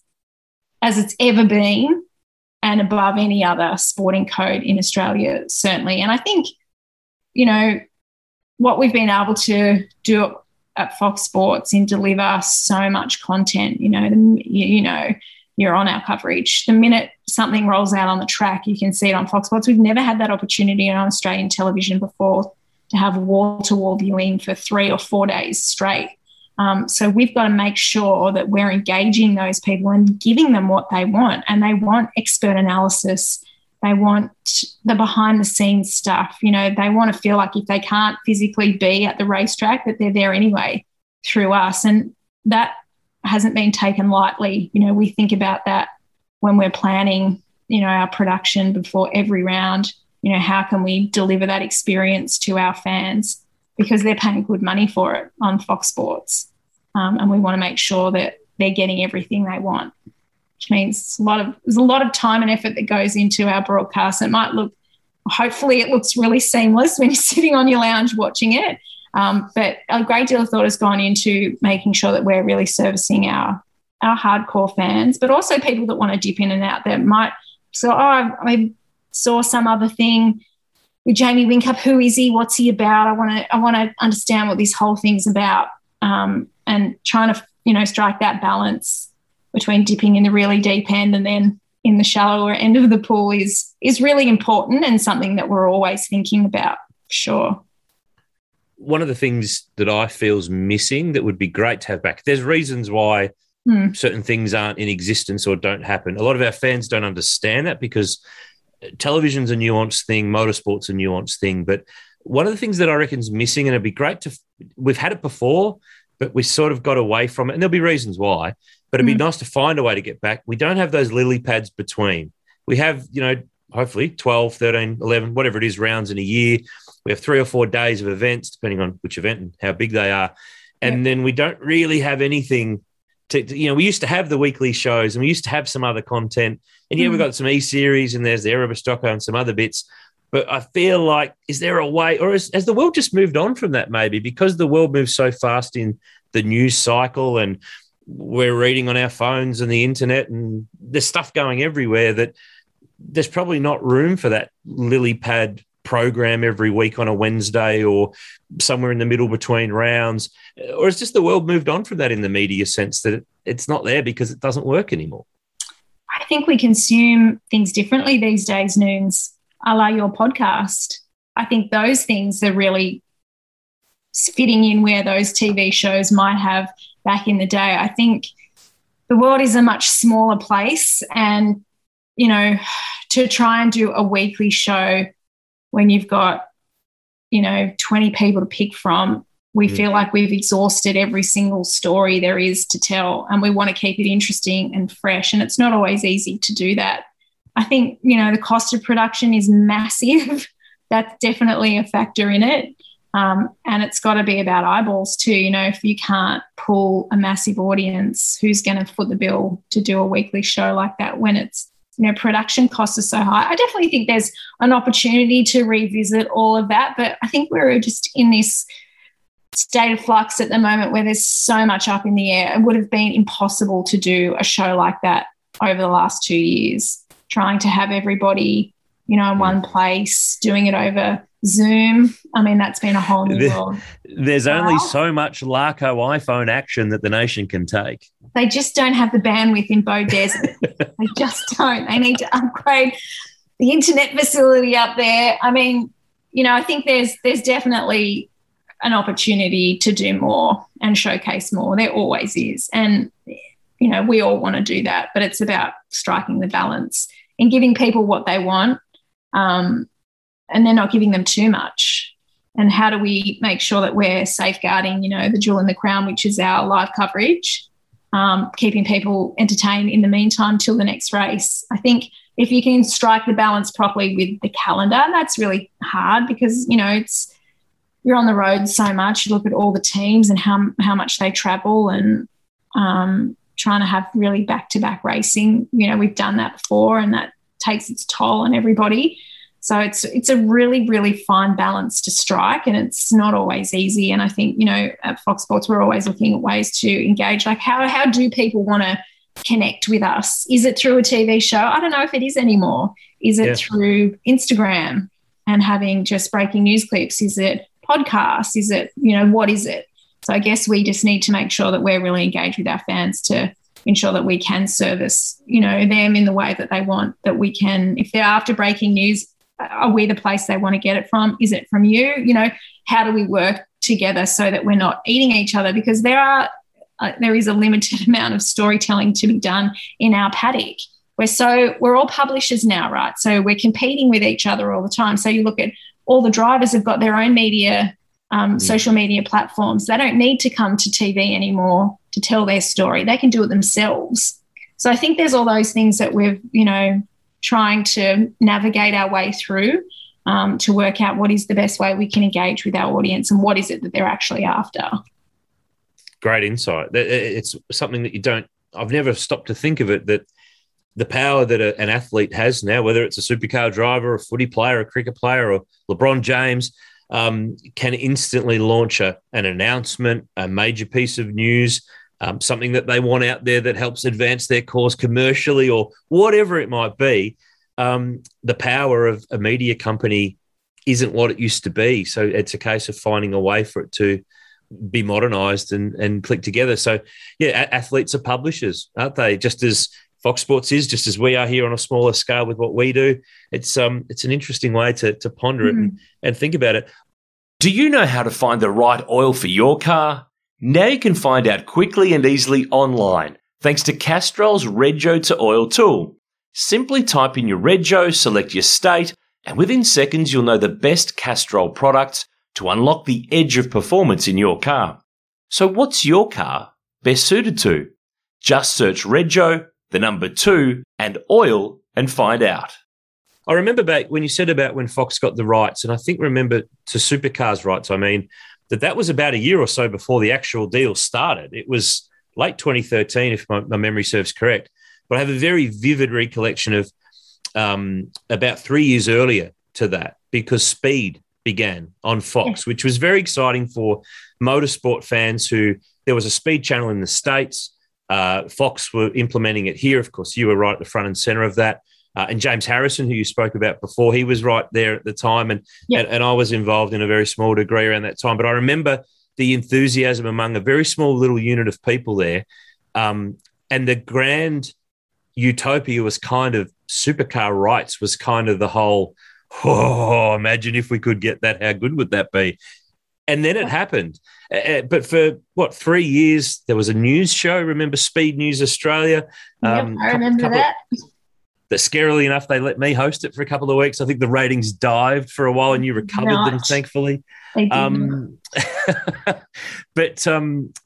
as it's ever been and above any other sporting code in Australia, certainly. And I think, you know, what we've been able to do at Fox Sports and deliver so much content, you know, the, you know, you're on our coverage. The minute something rolls out on the track, you can see it on Fox Sports. We've never had that opportunity on Australian television before to have wall-to-wall viewing for three or four days straight. Um, so we've got to make sure that we're engaging those people and giving them what they want. And they want expert analysis. They want the behind-the-scenes stuff. You know, they want to feel like if they can't physically be at the racetrack, that they're there anyway through us. And that hasn't been taken lightly. You know, we think about that when we're planning, you know, our production before every round. You know, how can we deliver that experience to our fans? Because they're paying good money for it on Fox Sports. Um, and we want to make sure that they're getting everything they want, which means a lot of, there's a lot of time and effort that goes into our broadcast. It might look, hopefully it looks really seamless when you're sitting on your lounge watching it. Um, but a great deal of thought has gone into making sure that we're really servicing our, our hardcore fans, but also people that want to dip in and out that might say, oh, I, I saw some other thing with Jamie Whincup. Who is he? What's he about? I want to I want to understand what this whole thing's about, um, and trying to, you know, strike that balance between dipping in the really deep end and then in the shallower end of the pool is is really important and something that we're always thinking about, for sure. one of the things that I feel is missing that would be great to have back. There's reasons why mm. certain things aren't in existence or don't happen. A lot of our fans don't understand that because television's a nuanced thing, motorsport's a nuanced thing. But one of the things that I reckon is missing, and it'd be great to – we've had it before, but we sort of got away from it, and there'll be reasons why, but it'd mm. be nice to find a way to get back. We don't have those lily pads between. We have, you know, hopefully twelve, thirteen, eleven, whatever it is, rounds in a year. We have three or four days of events, depending on which event and how big they are. And yep. then we don't really have anything to, to, you know, we used to have the weekly shows and we used to have some other content. And yeah, mm. we've got some E-Series and there's the Erebus Doco and some other bits. But I feel like, is there a way, or has, has the world just moved on from that maybe? Because the world moves so fast in the news cycle and we're reading on our phones and the internet and there's stuff going everywhere that there's probably not room for that lily pad program every week on a Wednesday or somewhere in the middle between rounds, or has just the world moved on from that in the media sense that it, it's not there because it doesn't work anymore? I think we consume things differently these days, Noons, a la your podcast. I think those things are really fitting in where those T V shows might have back in the day. I think the world is a much smaller place, and, you know, to try and do a weekly show when you've got, you know, twenty people to pick from, we mm. feel like we've exhausted every single story there is to tell, and we want to keep it interesting and fresh, and it's not always easy to do that. I think, you know, the cost of production is massive. That's definitely a factor in it, um, and it's got to be about eyeballs too. You know, if you can't pull a massive audience, who's going to foot the bill to do a weekly show like that when it's, you know, production costs are so high? I definitely think there's an opportunity to revisit all of that, but I think we're just in this state of flux at the moment where there's so much up in the air. It would have been impossible to do a show like that over the last two years, trying to have everybody, you know, in one place, doing it over Zoom. I mean, that's been a whole new world. There's wow. only so much Larco iPhone action that the nation can take. They just don't have the bandwidth in Bow Desert. They just don't. They need to upgrade the internet facility up there. I mean, you know, I think there's there's definitely an opportunity to do more and showcase more. There always is. And, you know, we all want to do that, but it's about striking the balance and giving people what they want, um, and then not giving them too much. And how do we make sure that we're safeguarding, you know, the jewel in the crown, which is our live coverage, um, keeping people entertained in the meantime till the next race. I think if you can strike the balance properly with the calendar, and that's really hard because, you know, it's you're on the road so much. You look at all the teams and how how much they travel and um, trying to have really back-to-back racing. You know, we've done that before and that takes its toll on everybody. So it's it's a really, really fine balance to strike, and it's not always easy. And I think, you know, at Fox Sports, we're always looking at ways to engage. Like how how do people want to connect with us? Is it through a T V show? I don't know if it is anymore. Is it yeah. through Instagram and having just breaking news clips? Is it podcasts? Is it, you know, what is it? So I guess we just need to make sure that we're really engaged with our fans to ensure that we can service, you know, them in the way that they want, that we can, if they're after breaking news, are we the place they want to get it from? Is it from you? You know, how do we work together so that we're not eating each other? Because there are, uh, there is a limited amount of storytelling to be done in our paddock. We're so, we're all publishers now, right? So we're competing with each other all the time. So you look at all the drivers have got their own media, um, mm. social media platforms. They don't need to come to T V anymore to tell their story. They can do it themselves. So I think there's all those things that we're, you know, trying to navigate our way through um, to work out what is the best way we can engage with our audience and what is it that they're actually after. Great insight. It's something that you don't, I've never stopped to think of it, that the power that a, an athlete has now, whether it's a supercar driver, a footy player, a cricket player, or LeBron James, um, can instantly launch a, an announcement, a major piece of news, um, something that they want out there that helps advance their cause commercially or whatever it might be. Um, the power of a media company isn't what it used to be. So it's a case of finding a way for it to be modernised and, and click together. So, yeah, athletes are publishers, aren't they? Just as Fox Sports is, just as we are here on a smaller scale with what we do. It's um, it's an interesting way to to ponder it mm-hmm. and, and think about it. Do you know how to find the right oil for your car? Now you can find out quickly and easily online thanks to Castrol's Rego to Oil tool. Simply type in your Rego, select your state, and within seconds you'll know the best Castrol products to unlock the edge of performance in your car. So what's your car best suited to? Just search Rego, the number two, and oil and find out. I remember back when you said about when Fox got the rights, and I think remember to Supercars rights, I mean, that that was about a year or so before the actual deal started. It was late twenty thirteen, if my, my memory serves correct. But I have a very vivid recollection of um, about three years earlier to that, because Speed began on Fox, which was very exciting for motorsport fans who there was a Speed channel in the States. Uh, Fox were implementing it here. Of course, you were right at the front and center of that. Uh, and James Harrison, who you spoke about before, he was right there at the time. And, yeah. and, and I was involved in a very small degree around that time. But I remember the enthusiasm among a very small little unit of people there. Um, and the grand utopia was kind of supercar rights was kind of the whole, oh, imagine if we could get that, how good would that be? And then it happened. Uh, but for, what, three years, there was a news show, remember Speed News Australia? Um, yep, I remember couple, that. That scarily enough, they let me host it for a couple of weeks. I think the ratings dived for a while and you recovered Not. them, thankfully. Um, but um,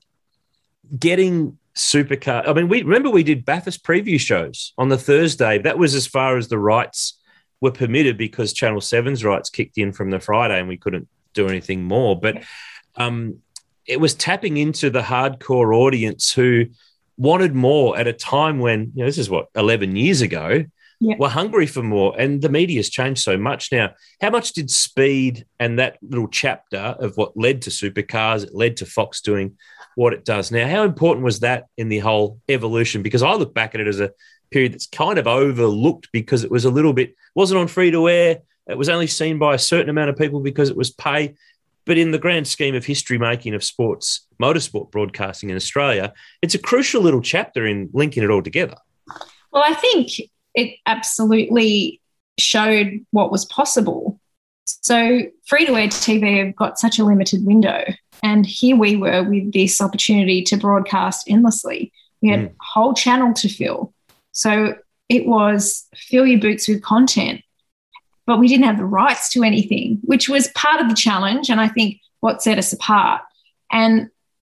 getting supercar, I mean, we remember we did Bathurst preview shows on the Thursday. That was as far as the rights were permitted because Channel seven's rights kicked in from the Friday and we couldn't do anything more. But um, it was tapping into the hardcore audience who wanted more at a time when, you know, this is what, eleven years ago, yeah. were hungry for more. And the media's changed so much now. How much did Speed and that little chapter of what led to supercars, it led to Fox doing what it does now, how important was that in the whole evolution? Because I look back at it as a period that's kind of overlooked because it was a little bit, wasn't on free to air. It was only seen by a certain amount of people because it was pay. But in the grand scheme of history making of sports, motorsport broadcasting in Australia, it's a crucial little chapter in linking it all together. Well, I think it absolutely showed what was possible. So free-to-air T V have got such a limited window, and here we were with this opportunity to broadcast endlessly. We had mm. a whole channel to fill. So it was fill your boots with content. But we didn't have the rights to anything, which was part of the challenge and I think what set us apart. And,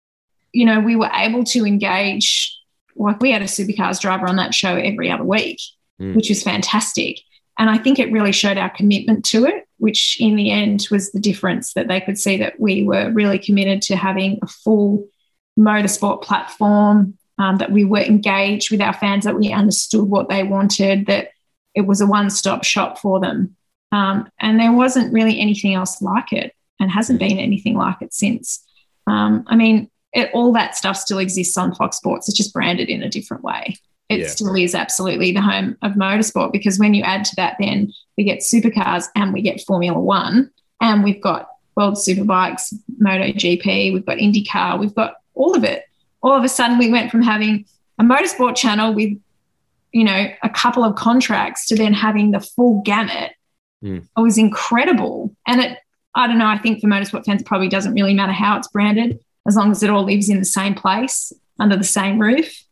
you know, we were able to engage, like we had a supercars driver on that show every other week, mm. which was fantastic. And I think it really showed our commitment to it, which in the end was the difference, that they could see that we were really committed to having a full motorsport platform, um, that we were engaged with our fans, that we understood what they wanted, that it was a one-stop shop for them. Um, and there wasn't really anything else like it and hasn't been anything like it since. Um, I mean, it, all that stuff still exists on Fox Sports. It's just branded in a different way. It yeah. still is absolutely the home of motorsport, because when you add to that, then we get supercars and we get Formula One and we've got World Superbikes, MotoGP, we've got IndyCar, we've got all of it. All of a sudden we went from having a motorsport channel with, you know, a couple of contracts to then having the full gamut. Mm. It was incredible. And it, I don't know, I think for motorsport fans, it probably doesn't really matter how it's branded, as long as it all lives in the same place, under the same roof.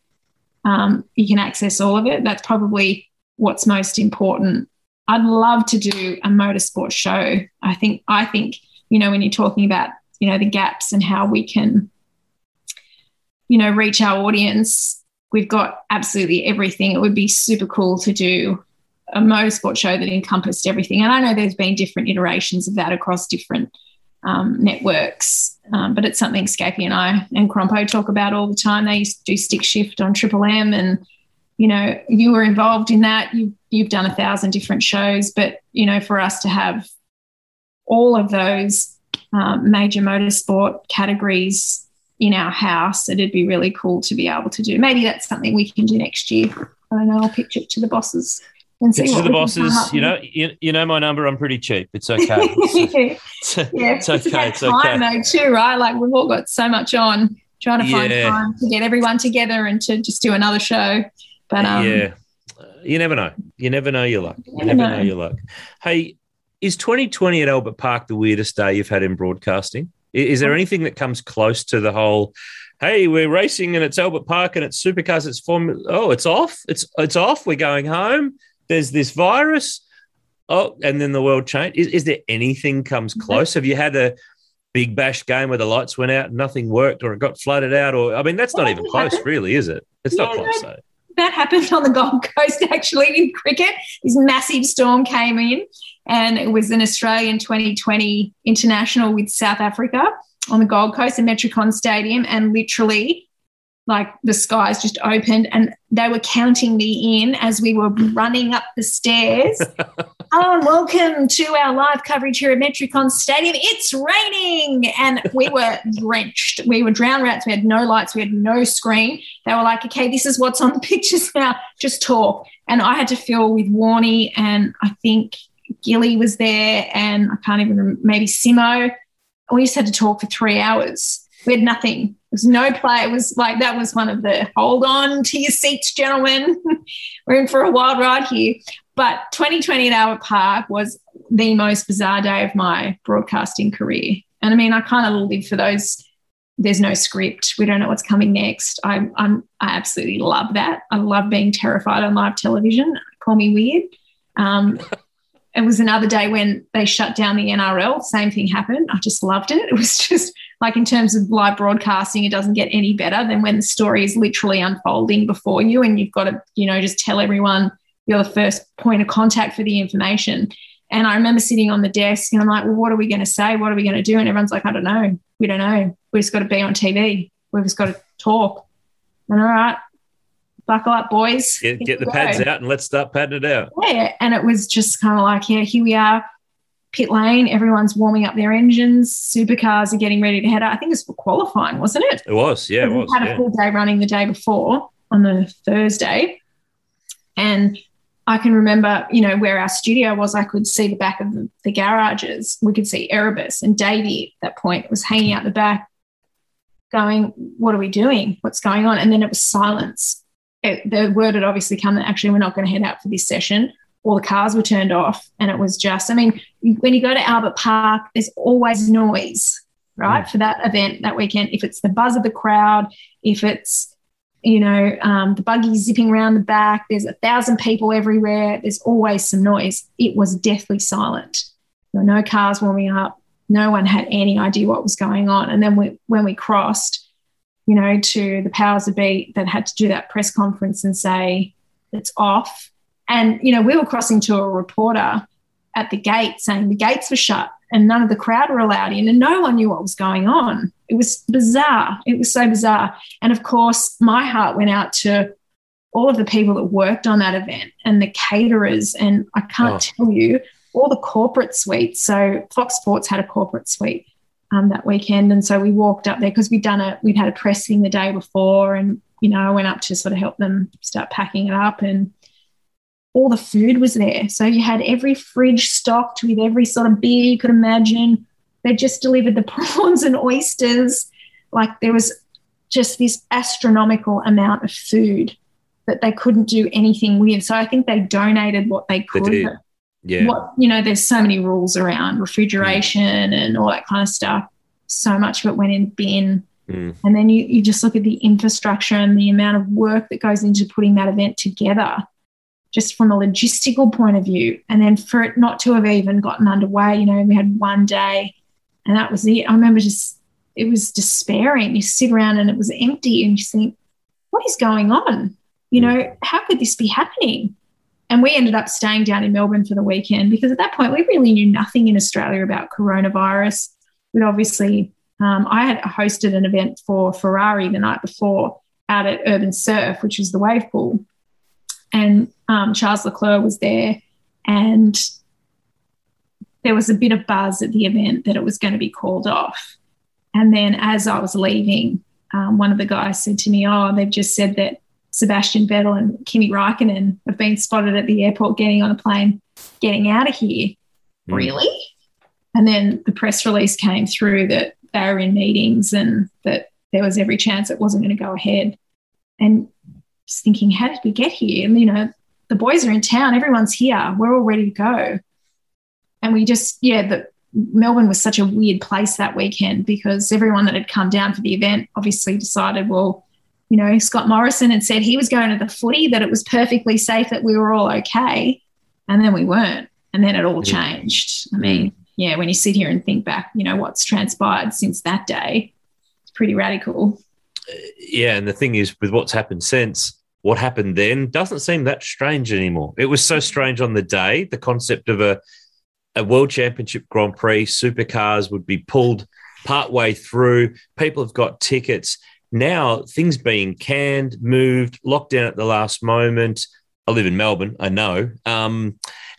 Um, you can access all of it. That's probably what's most important. I'd love to do a motorsport show. I think, I think, you know, when you're talking about, you know, the gaps and how we can, you know, reach our audience, we've got absolutely everything. It would be super cool to do a motorsport show that encompassed everything. And I know there's been different iterations of that across different um, networks, um, but it's something Scapy and I and Crompo talk about all the time. They used to do Stick Shift on Triple M, and, you know, you were involved in that. You, you've done a thousand different shows, but, you know, for us to have all of those um, major motorsport categories in our house, it'd be really cool to be able to do. Maybe that's something we can do next year. I don't know, I'll pitch it to the bosses and see pitch what to the bosses. You know, you, you know my number. I'm pretty cheap. It's okay. It's, yeah, it's okay. It's, it's okay. Time though, too, right? Like we've all got so much on, trying to find yeah. time to get everyone together and to just do another show. But um, yeah, you never know. You never know your luck. You never, never know. know your luck. Hey, is twenty twenty at Albert Park the weirdest day you've had in broadcasting? Is there anything that comes close to the whole, hey, we're racing and it's Albert Park and it's supercars, it's Formula, oh, it's off, it's it's off, we're going home, there's this virus, oh, and then the world changed. Is, is there anything comes close? Have you had a big bash game where the lights went out and nothing worked or it got flooded out? Or I mean, that's not even close, really, is it? It's yeah, not close, no, though. That happened on the Gold Coast, actually, in cricket. This massive storm came in, and it was an Australian twenty twenty international with South Africa on the Gold Coast in Metricon Stadium, and literally, like, the skies just opened and they were counting me in as we were running up the stairs. Hello and welcome to our live coverage here at Metricon Stadium. It's raining. And we were drenched. We were drowned rats. We had no lights. We had no screen. They were like, okay, this is what's on the pictures now. Just talk. And I had to fill with Warnie, and I think Gilly was there, and I can't even remember, maybe Simo. We just had to talk for three hours. We had nothing. There was no play. It was like, that was one of the hold on to your seats, gentlemen. We're in for a wild ride here. But twenty twenty at Albert Park was the most bizarre day of my broadcasting career. And I mean, I kind of live for those. There's no script. We don't know what's coming next. I, I'm, I absolutely love that. I love being terrified on live television. Call me weird. Um, it was another day when they shut down the N R L. Same thing happened. I just loved it. It was just like, in terms of live broadcasting, it doesn't get any better than when the story is literally unfolding before you and you've got to, you know, just tell everyone you're the first point of contact for the information. And I remember sitting on the desk and I'm like, well, what are we going to say? What are we going to do? And everyone's like, I don't know. We don't know. We just got to be on T V. We've just got to talk. And all right, buckle up, boys. Get, get the pads out and let's start padding it out. Yeah, and it was just kind of like, yeah, here we are, pit lane. Everyone's warming up their engines. Supercars are getting ready to head out. I think it was for qualifying, wasn't it? It was, yeah, it we was. had yeah. a full day running the day before on the Thursday. And I can remember, you know, where our studio was, I could see the back of the, the garages. We could see Erebus, and Davey at that point was hanging out the back going, what are we doing? What's going on? And then it was silence. It, the word had obviously come that actually we're not going to head out for this session. All the cars were turned off, and it was just, I mean, when you go to Albert Park, there's always noise, right, mm. for that event that weekend. If it's the buzz of the crowd, if it's, you know, um, the buggy zipping around the back, there's a thousand people everywhere, there's always some noise. It was deathly silent. There were no cars warming up. No one had any idea what was going on. And then we, when we crossed, you know, to the powers that be that had to do that press conference and say it's off. And, you know, we were crossing to a reporter at the gate saying the gates were shut and none of the crowd were allowed in, and no one knew what was going on. It was bizarre. It was so bizarre. And, of course, my heart went out to all of the people that worked on that event and the caterers, and I can't oh. tell you, all the corporate suites. So Fox Sports had a corporate suite um, that weekend, and so we walked up there because we'd done a we'd had a pressing the day before, and, you know, I went up to sort of help them start packing it up, and all the food was there. So you had every fridge stocked with every sort of beer you could imagine. They just delivered the prawns and oysters. Like, there was just this astronomical amount of food that they couldn't do anything with. So I think they donated what they could. They did. Yeah. What, you know, there's so many rules around refrigeration mm. and all that kind of stuff. So much of it went in the bin. Mm. And then you, you just look at the infrastructure and the amount of work that goes into putting that event together, just from a logistical point of view. And then for it not to have even gotten underway, you know, we had one day and that was it. I remember just, it was despairing. You sit around and it was empty and you think, what is going on? You know, how could this be happening? And we ended up staying down in Melbourne for the weekend because at that point we really knew nothing in Australia about coronavirus. We'd obviously, um, I had hosted an event for Ferrari the night before out at Urban Surf, which is the wave pool. And um, Charles Leclerc was there, and there was a bit of buzz at the event that it was going to be called off. And then as I was leaving, um, one of the guys said to me, oh, they've just said that Sebastian Vettel and Kimi Räikkönen have been spotted at the airport getting on a plane, getting out of here. Mm. Really? And then the press release came through that they were in meetings and that there was every chance it wasn't going to go ahead. And just thinking, how did we get here? And, you know, the boys are in town. Everyone's here. We're all ready to go. and we just, yeah, the, Melbourne was such a weird place that weekend because everyone that had come down for the event obviously decided, well, you know, Scott Morrison had said he was going to the footy, that it was perfectly safe, that we were all okay, and then we weren't, and then it all changed. I mean, yeah, when you sit here and think back, you know, what's transpired since that day, it's pretty radical. Yeah, and the thing is, with what's happened since, what happened then doesn't seem that strange anymore. It was so strange on the day, the concept of a, a World Championship Grand Prix, supercars would be pulled partway through, people have got tickets. Now, things being canned, moved, locked down at the last moment. I live in Melbourne, I know. Um,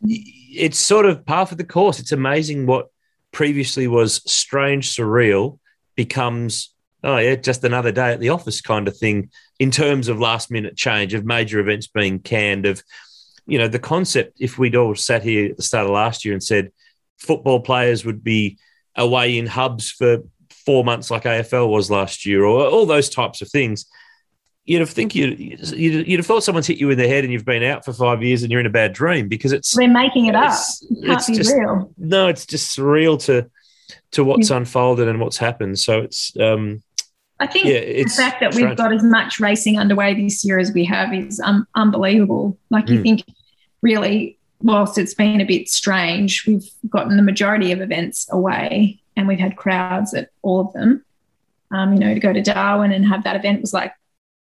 it's sort of par for the course. It's amazing what previously was strange, surreal, becomes, oh, yeah, just another day at the office kind of thing in terms of last-minute change, of major events being canned, of, you know, the concept, if we'd all sat here at the start of last year and said football players would be away in hubs for four months like A F L was last year, or all those types of things, you'd have think you'd, you'd, you'd have thought someone's hit you in the head and you've been out for five years and you're in a bad dream, because it's they're making it up. It can't it's be just, real. No, it's just surreal to to what's yeah. unfolded and what's happened. So it's um, I think yeah, it's the fact that strange. We've got as much racing underway this year as we have is um, unbelievable. Like you mm. think, really, whilst it's been a bit strange, we've gotten the majority of events away. And we've had crowds at all of them. Um, you know, to go to Darwin and have that event was like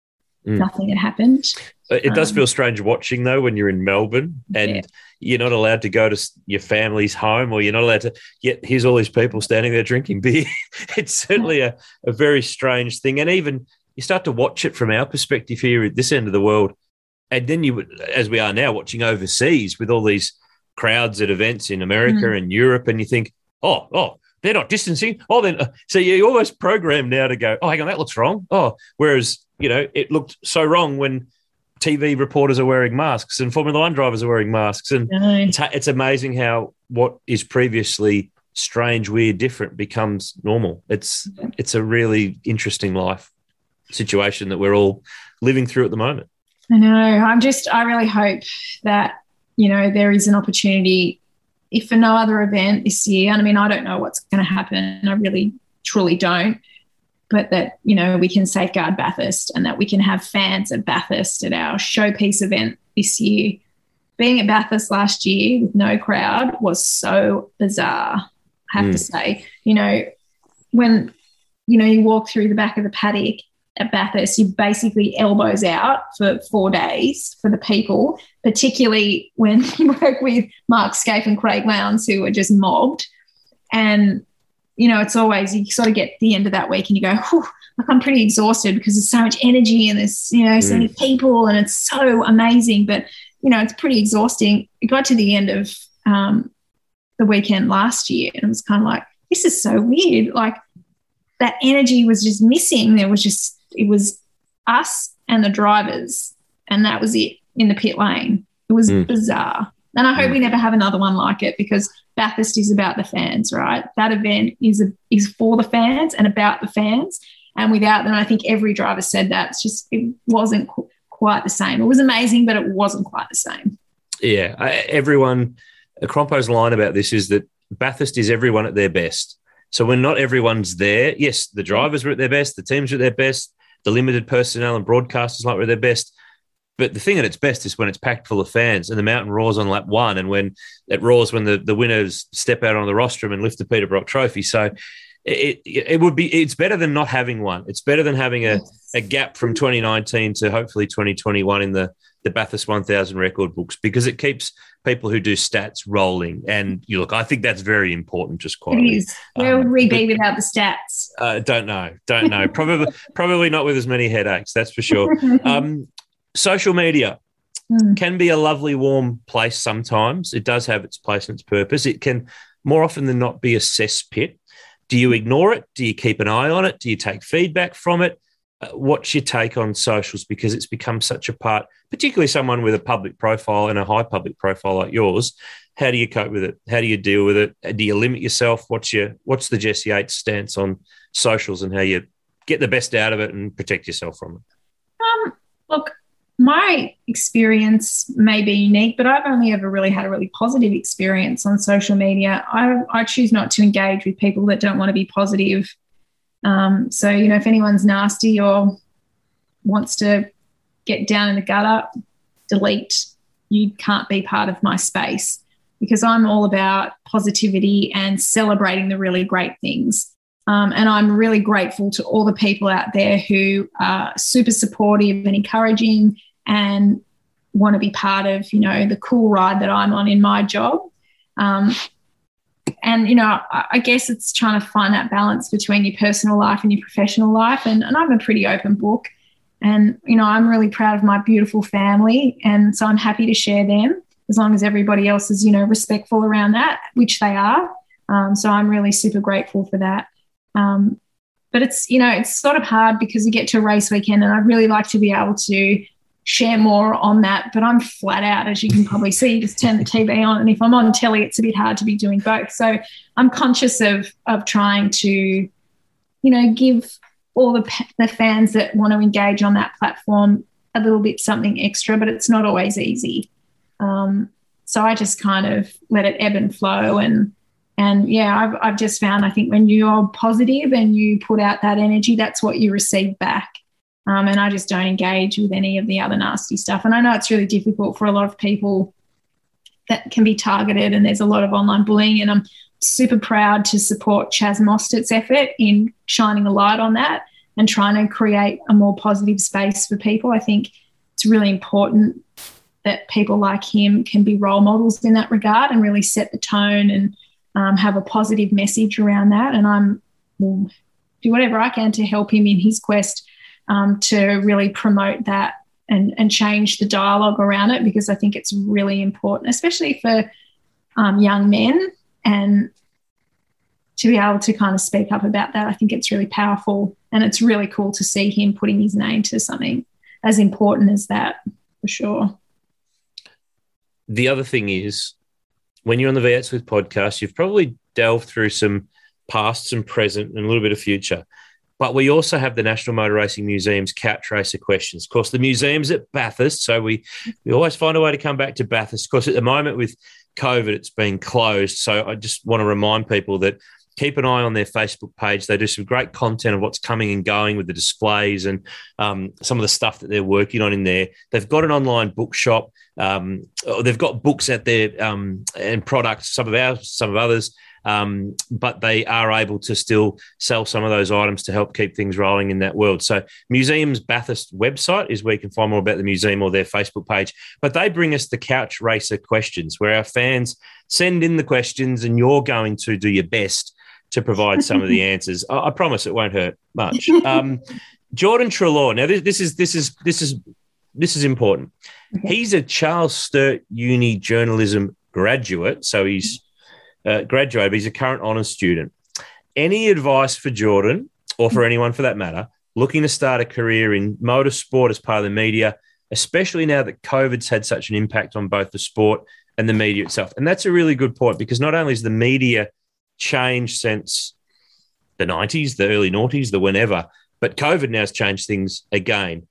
mm. nothing had happened. It does um, feel strange watching, though, when you're in Melbourne and yeah. you're not allowed to go to your family's home, or you're not allowed to, yet here's all these people standing there drinking beer. It's certainly a, a very strange thing. And even you start to watch it from our perspective here at this end of the world, and then you, as we are now, watching overseas with all these crowds at events in America mm. and Europe, and you think, oh, oh, they're not distancing. Oh, then so you're almost programmed now to go, oh, hang on, that looks wrong. Oh, whereas, you know, it looked so wrong when T V reporters are wearing masks and Formula One drivers are wearing masks. And no. it's, it's amazing how what is previously strange, weird, different becomes normal. It's it's a really interesting life situation that we're all living through at the moment. I know. I'm just, I really hope that, you know, there is an opportunity, if for no other event this year, and I mean, I don't know what's going to happen. I really, truly don't. But that, you know, we can safeguard Bathurst and that we can have fans at Bathurst at our showpiece event this year. Being at Bathurst last year with no crowd was so bizarre, I have mm. to say. You know, when, you know, you walk through the back of the paddock at Bathurst, you're basically elbows out for four days for the people, particularly when you work with Mark Scaife and Craig Lowndes, who are just mobbed. And, you know, it's always, you sort of get to the end of that week and you go, whew, like I'm pretty exhausted because there's so much energy and there's, you know, so many people and it's so amazing. But, you know, it's pretty exhausting. It got to the end of um, the weekend last year and it was kind of like, this is so weird. Like that energy was just missing. There was just, it was us and the drivers, and that was it in the pit lane. It was mm. bizarre. And I hope mm. we never have another one like it, because Bathurst is about the fans, right? That event is a, is for the fans and about the fans. And without them, I think every driver said that. It's just, it wasn't qu- quite the same. It was amazing, but it wasn't quite the same. Yeah. I, everyone, Crompo's line about this is that Bathurst is everyone at their best. So when not everyone's there, yes, the drivers were at their best, the teams were at their best, the limited personnel and broadcasters like were at their best. But the thing at its best is when it's packed full of fans and the mountain roars on lap one, and when it roars when the, the winners step out on the rostrum and lift the Peter Brock trophy. So it, it it would be, it's better than not having one. It's better than having a, a gap from twenty nineteen to hopefully twenty twenty-one in the, the Bathurst one thousand record books, because it keeps people who do stats rolling. And you look, I think that's very important, just quietly. It is. Where would we be without the stats? Uh, don't know. Don't know. Probably probably not with as many headaches, that's for sure. Um, social media mm. can be a lovely, warm place sometimes. It does have its place and its purpose. It can more often than not be a cesspit. Do you ignore it? Do you keep an eye on it? Do you take feedback from it? Uh, what's your take on socials? Because it's become such a part, particularly someone with a public profile and a high public profile like yours. How do you cope with it? How do you deal with it? Do you limit yourself? What's your what's the Jesse Yates stance on socials and how you get the best out of it and protect yourself from it? Um, look, my experience may be unique, but I've only ever really had a really positive experience on social media. I, I choose not to engage with people that don't want to be positive. Um, so, you know, if anyone's nasty or wants to get down in the gutter, delete. You can't be part of my space, because I'm all about positivity and celebrating the really great things. Um, and I'm really grateful to all the people out there who are super supportive and encouraging and want to be part of, you know, the cool ride that I'm on in my job. Um, and, you know, I, I guess it's trying to find that balance between your personal life and your professional life. And, and I'm a pretty open book. And, you know, I'm really proud of my beautiful family. And so I'm happy to share them as long as everybody else is, you know, respectful around that, which they are. Um, so I'm really super grateful for that. Um, but it's, you know, it's sort of hard because you get to a race weekend and I'd really like to be able to share more on that, but I'm flat out, as you can probably see. You just turn the T V on, and if I'm on telly, it's a bit hard to be doing both. So I'm conscious of of trying to, you know, give all the, the fans that want to engage on that platform a little bit something extra, but it's not always easy. Um, so I just kind of let it ebb and flow. And, and yeah, I've, I've just found, I think when you're positive and you put out that energy, that's what you receive back. Um, and I just don't engage with any of the other nasty stuff. And I know it's really difficult for a lot of people that can be targeted, and there's a lot of online bullying, and I'm super proud to support Chas Mostert's effort in shining a light on that and trying to create a more positive space for people. I think it's really important that people like him can be role models in that regard and really set the tone and um, have a positive message around that. And I'm will do whatever I can to help him in his quest um, to really promote that and, and change the dialogue around it, because I think it's really important, especially for um, young men, and to be able to kind of speak up about that. I think it's really powerful, and it's really cool to see him putting his name to something as important as that, for sure. The other thing is, when you're on the V eight Sleuth podcast, you've probably delved through some past, some present, and a little bit of future. But we also have the National Motor Racing Museum's Couch Racer Questions. Of course, the museum's at Bathurst, so we, we always find a way to come back to Bathurst. Of course, at the moment with COVID, it's been closed. So I just want to remind people that keep an eye on their Facebook page. They do some great content of what's coming and going with the displays and um, some of the stuff that they're working on in there. They've got an online bookshop. Um, they've got books out there um, and products, some of ours, some of others, um, but they are able to still sell some of those items to help keep things rolling in that world. So Museum's Bathurst website is where you can find more about the museum, or their Facebook page. But they bring us the Couch Racer Questions, where our fans send in the questions and you're going to do your best to provide some of the answers. I, I promise it won't hurt much. Um, Jordan Treloar. Now, this, this is this is this is this is important. Okay. He's a Charles Sturt Uni journalism graduate, so he's uh, graduated. But he's a current honours student. Any advice for Jordan, or for anyone for that matter, looking to start a career in motorsport as part of the media, especially now that COVID's had such an impact on both the sport and the media itself? And that's a really good point, because not only is the media changed since the nineties, the early noughties, the whenever, but COVID now has changed things again.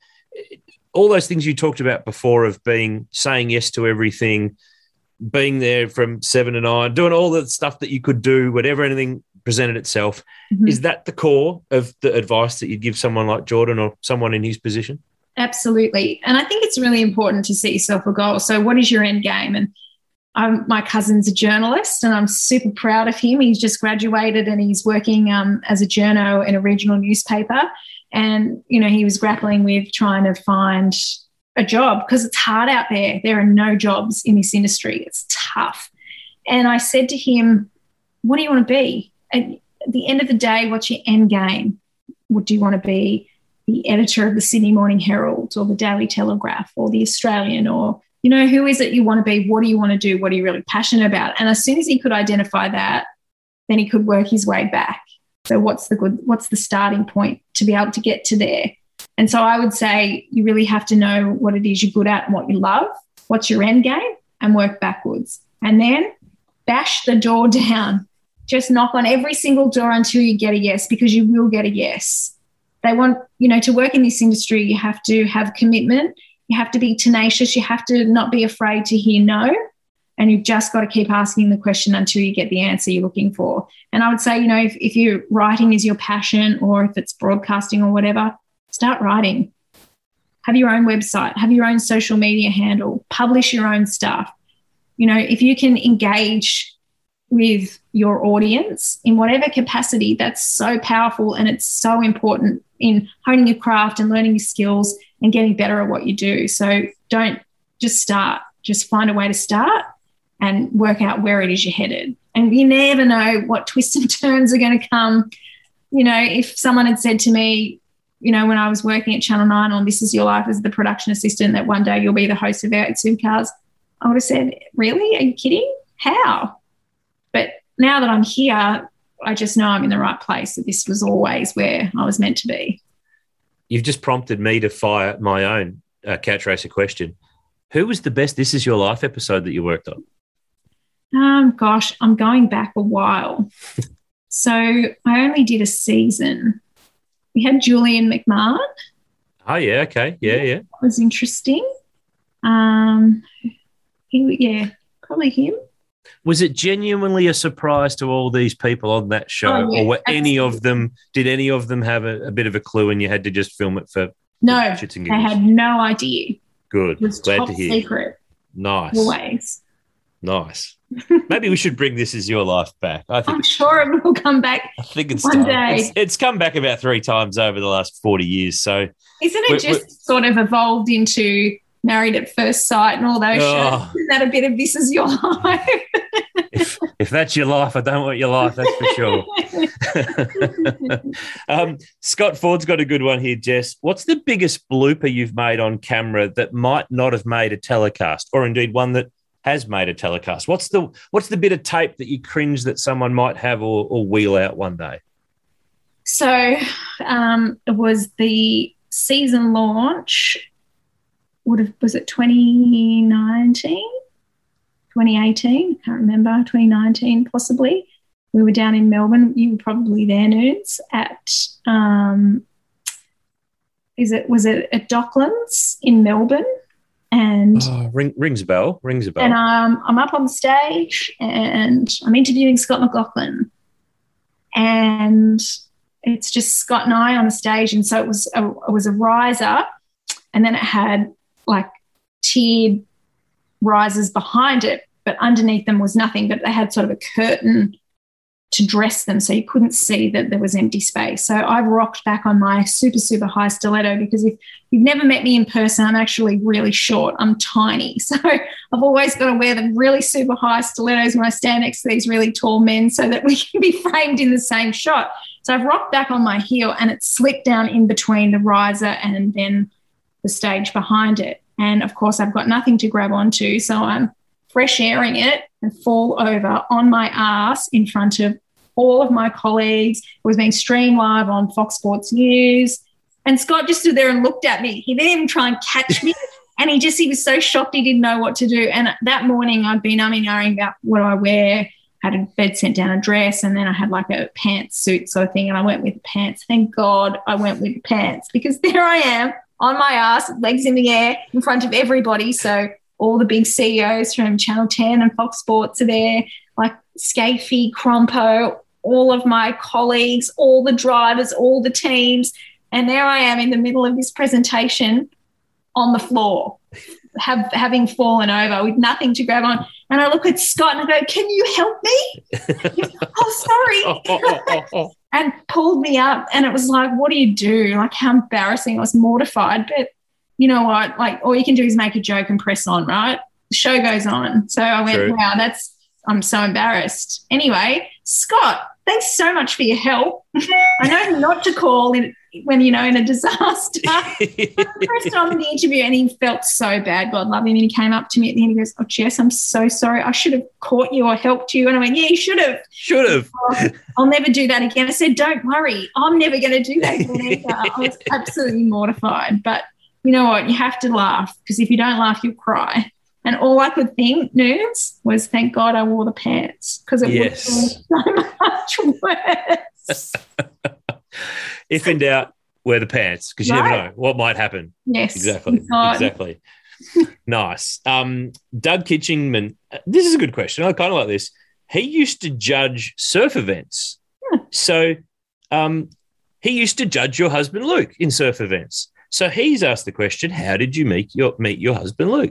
All those things you talked about before of being, saying yes to everything, being there from seven to nine, doing all the stuff that you could do, whatever anything presented itself. Mm-hmm. Is that the core of the advice that you'd give someone like Jordan or someone in his position? Absolutely. And I think it's really important to set yourself a goal. So what is your end game? And I'm, my cousin's a journalist, and I'm super proud of him. He's just graduated and he's working um, as a journo in a regional newspaper. And, you know, he was grappling with trying to find a job because it's hard out there. There are no jobs in this industry. It's tough. And I said to him, what do you want to be? At the end of the day, what's your end game? What do you want to be? The editor of the Sydney Morning Herald or the Daily Telegraph or the Australian, or, you know, who is it you want to be? What do you want to do? What are you really passionate about? And as soon as he could identify that, then he could work his way back. So what's the good, what's the starting point to be able to get to there? And so I would say you really have to know what it is you're good at and what you love, what's your end game, and work backwards. And then bash the door down. Just knock on every single door until you get a yes, because you will get a yes. They want, you know, to work in this industry, you have to have commitment You have to be tenacious. You have to not be afraid to hear no. And you've just got to keep asking the question until you get the answer you're looking for. And I would say, you know, if, if you're writing is your passion or if it's broadcasting or whatever, start writing. Have your own website. Have your own social media handle. Publish your own stuff. You know, if you can engage with your audience in whatever capacity, that's so powerful, and it's so important in honing your craft and learning your skills and getting better at what you do. So don't just start. Just find a way to start and work out where it is you're headed. And you never know what twists and turns are going to come. You know, if someone had said to me, you know, when I was working at Channel nine on This Is Your Life as the production assistant, that one day you'll be the host of V eight Supercars, I would have said, really? Are you kidding? How? But now that I'm here, I just know I'm in the right place, that this was always where I was meant to be. You've just prompted me to fire my own uh, Catch Racer question. Who was the best This Is Your Life episode that you worked on? Um, gosh, I'm going back a while. So I only did a season. We had Julian McMahon. Oh, yeah, okay. Yeah, yeah. That was interesting. Um, he, yeah, probably him. Was it genuinely a surprise to all these people on that show? Oh, yeah, or were absolutely. any of them, did any of them have a, a bit of a clue and you had to just film it for No, shits and they giggles? had no idea. Good. It was Glad top to hear. secret. Nice. Always. Nice. Maybe we should bring This Is Your Life back. I think I'm sure it will come back I think it's one time. day. It's, it's come back about three times over the last forty years. So Isn't it we're- just we're- sort of evolved into Married at First Sight and all those Oh. shows? Isn't that a bit of This Is Your Life? if, if that's your life, I don't want your life, that's for sure. um, Scott Ford's got a good one here, Jess. What's the biggest blooper you've made on camera that might not have made a telecast, or indeed one that has made a telecast? What's the what's the bit of tape that you cringe that someone might have or, or wheel out one day? So um, it was the season launch. Would have was it twenty nineteen, twenty eighteen? Can't remember. twenty nineteen possibly. We were down in Melbourne. You were probably there, Nudes, at um, is it was it at Docklands in Melbourne, and Oh, ring, rings a bell. Rings a bell. and um, I'm up on the stage and I'm interviewing Scott McLaughlin, and it's just Scott and I on the stage, and so it was a, it was a riser, and then it had like tiered risers behind it, but underneath them was nothing, but they had sort of a curtain to dress them so you couldn't see that there was empty space. So I rocked back on my super, super high stiletto, because if you've never met me in person, I'm actually really short. I'm tiny. So I've always got to wear the really super high stilettos when I stand next to these really tall men so that we can be framed in the same shot. So I've rocked back on my heel and it slipped down in between the riser and then the stage behind it. And, of course, I've got nothing to grab onto, so I'm fresh airing it and fall over on my ass in front of all of my colleagues. It was being streamed live on Fox Sports News. And Scott just stood there and looked at me. He didn't even try and catch me. And he just, he was so shocked he didn't know what to do. And that morning I'd been umming and ahhing about what do I wear, had a bed sent down a dress, and then I had like a pantsuit sort of thing, and I went with the pants. Thank God I went with the pants, because there I am on my ass, legs in the air in front of everybody. So all the big C E Os from Channel ten and Fox Sports are there, like Scafey, Crompo, all of my colleagues, all the drivers, all the teams. And there I am in the middle of this presentation on the floor, have, having fallen over with nothing to grab on. And I look at Scott and I go, can you help me? Goes, oh, sorry. And pulled me up. And it was like, what do you do? Like, how embarrassing. I was mortified. But you know what? Like, all you can do is make a joke and press on, right? The show goes on. So I went, True. wow, that's, I'm so embarrassed. Anyway, Scott, thanks so much for your help. I know who not to call in when, you know, in a disaster. I pressed on in the interview and he felt so bad, God love him. And he came up to me at the end, he goes, oh, Jess, I'm so sorry. I should have caught you or helped you. And I went, yeah, you should have. Should have. Oh, I'll never do that again. I said, don't worry. I'm never going to do that again either. I was absolutely mortified. But you know what? You have to laugh, because if you don't laugh, you'll cry. And all I could think, Nudes, was thank God I wore the pants, because it Yes. would have been so much worse. If in doubt, wear the pants because you Right. never know what might happen. Yes. Exactly. God. Exactly. Nice. Um, Doug Kitchingman, this is a good question. I kind of like this. He used to judge surf events. Hmm. So um, he used to judge your husband, Luke, in surf events. So he's asked the question, how did you meet your meet your husband, Luke?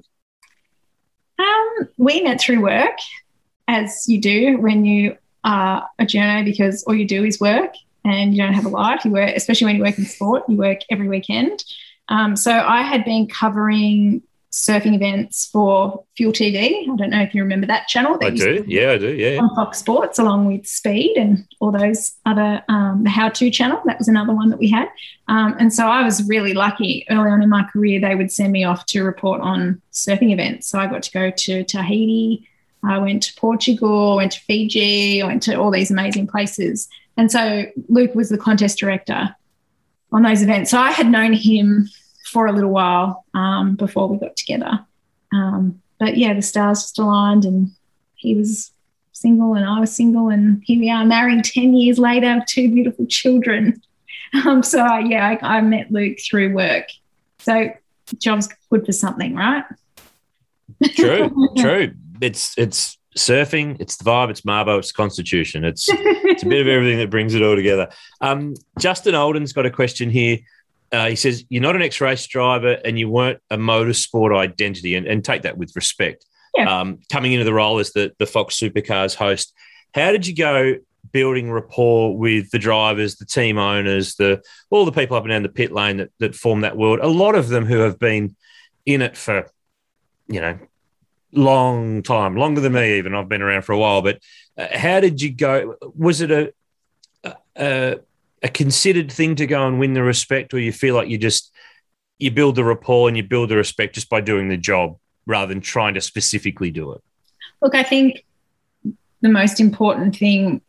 Um, we met through work, as you do when you are a journo, because all you do is work and you don't have a life. You work, especially when you work in sport, you work every weekend. Um, so I had been covering surfing events for Fuel T V. I don't know if you remember that channel. That I do. Yeah, I do. Yeah. On Fox Sports, along with Speed and all those other, um, the How To channel. That was another one that we had. Um, and so I was really lucky. Early on in my career, they would send me off to report on surfing events. So I got to go to Tahiti. I went to Portugal, went to Fiji, I went to all these amazing places. And so Luke was the contest director on those events. So I had known him for a little while um, before we got together. Um, but, yeah, the stars just aligned, and he was single and I was single, and here we are married ten years later, two beautiful children. Um, so, uh, yeah, I, I met Luke through work. So job's good for something, right? True, true. It's it's surfing, it's the vibe, it's Marbo, it's the Constitution. It's it's a bit of everything that brings it all together. Um, Justin Alden's got a question here. Uh, he says, you're not an ex-race driver and you weren't a motorsport identity, and, and take that with respect. Yeah. Um, coming into the role as the, the Fox Supercars host, how did you go building rapport with the drivers, the team owners, the all the people up and down the pit lane that, that form that world? A lot of them who have been in it for, you know, long time, longer than me even. I've been around for a while. But uh, how did you go? Was it a, a a considered thing to go and win the respect, or you feel like you just you build the rapport and you build the respect just by doing the job rather than trying to specifically do it? Look, I think the most important thing,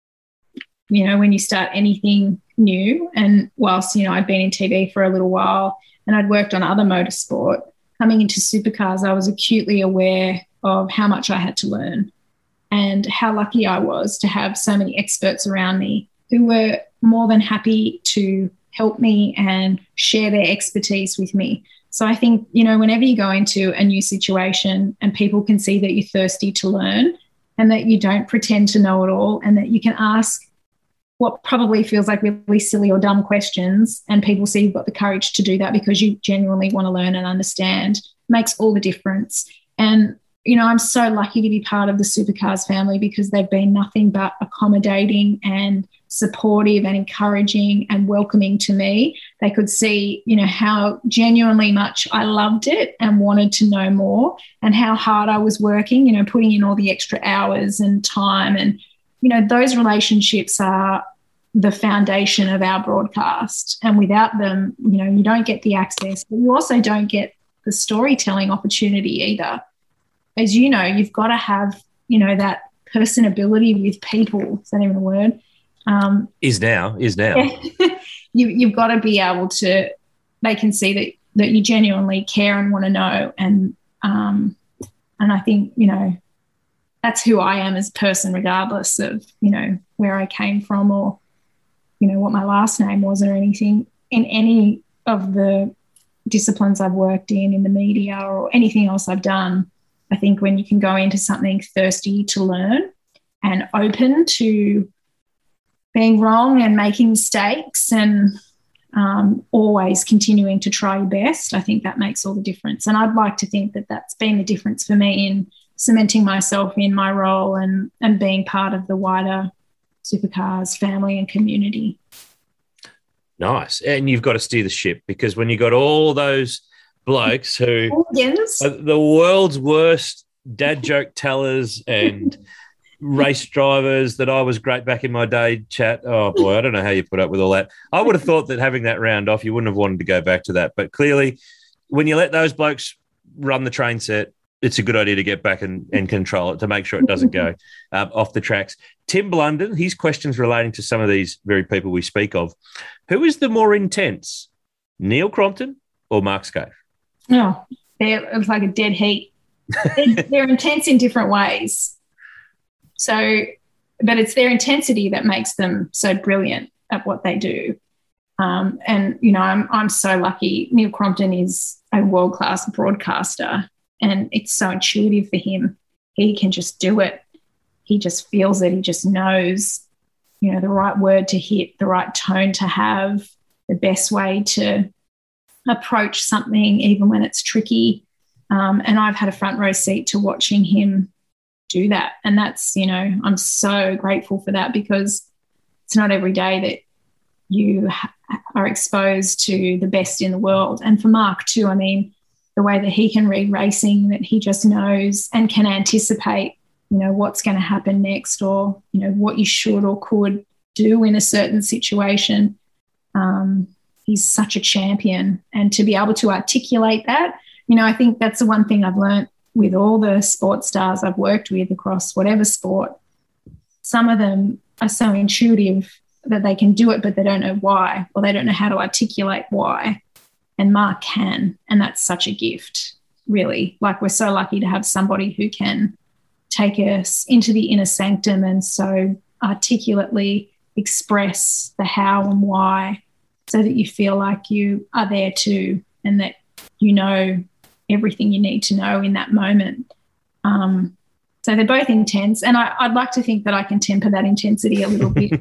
you know, when you start anything new, and whilst, you know, I'd been in T V for a little while and I'd worked on other motorsport, coming into supercars, I was acutely aware of how much I had to learn and how lucky I was to have so many experts around me who were more than happy to help me and share their expertise with me. So I think, you know, whenever you go into a new situation and people can see that you're thirsty to learn and that you don't pretend to know it all, and that you can ask what probably feels like really silly or dumb questions, and people see you've got the courage to do that because you genuinely want to learn and understand, makes all the difference. And, you know, I'm so lucky to be part of the Supercars family because they've been nothing but accommodating and supportive and encouraging and welcoming to me. They could see, you know, how genuinely much I loved it and wanted to know more, and how hard I was working, you know, putting in all the extra hours and time. And, you know, those relationships are the foundation of our broadcast. And without them, you know, you don't get the access, but you also don't get the storytelling opportunity either. As you know, you've got to have, you know, that personability with people. Is that even a word? Um, is now, is now. Yeah. you, you've got to be able to, they can see that, that you genuinely care and want to know. And, um, and I think, you know, that's who I am as a person, regardless of, you know, where I came from or, you know, what my last name was or anything. In any of the disciplines I've worked in, in the media or anything else I've done, I think when you can go into something thirsty to learn and open to being wrong and making mistakes and um, always continuing to try your best, I think that makes all the difference. And I'd like to think that that's been the difference for me in cementing myself in my role and, and being part of the wider Supercars family and community. Nice. And you've got to steer the ship, because when you got all those blokes who Organs. are the world's worst dad joke tellers and race drivers that I was great back in my day, chat. Oh, boy, I don't know how you put up with all that. I would have thought that having that round off, you wouldn't have wanted to go back to that. But clearly, when you let those blokes run the train set, it's a good idea to get back and, and control it to make sure it doesn't go um, off the tracks. Tim Blunden, his questions relating to some of these very people we speak of. Who is the more intense, Neil Crompton or Mark Skaife? Oh, they're, it was like a dead heat. They're, they're intense in different ways. So, but it's their intensity that makes them so brilliant at what they do. Um, and, you know, I'm, I'm so lucky. Neil Crompton is a world-class broadcaster, and it's so intuitive for him. He can just do it. He just feels it. He just knows, you know, the right word to hit, the right tone to have, the best way to approach something, even when it's tricky. Um, and I've had a front row seat to watching him do that. And that's, you know, I'm so grateful for that, because it's not every day that you ha- are exposed to the best in the world. And for Mark too, I mean, the way that he can read racing, that he just knows and can anticipate, you know, what's going to happen next, or, you know, what you should or could do in a certain situation. Um, he's such a champion. And to be able to articulate that, you know, I think that's the one thing I've learned with all the sports stars I've worked with across whatever sport. Some of them are so intuitive that they can do it, but they don't know why, or they don't know how to articulate why. And Mark can, and that's such a gift, really. Like, we're so lucky to have somebody who can take us into the inner sanctum and so articulately express the how and why, so that you feel like you are there too, and that you know everything you need to know in that moment. Um, so they're both intense, and I, I'd like to think that I can temper that intensity a little bit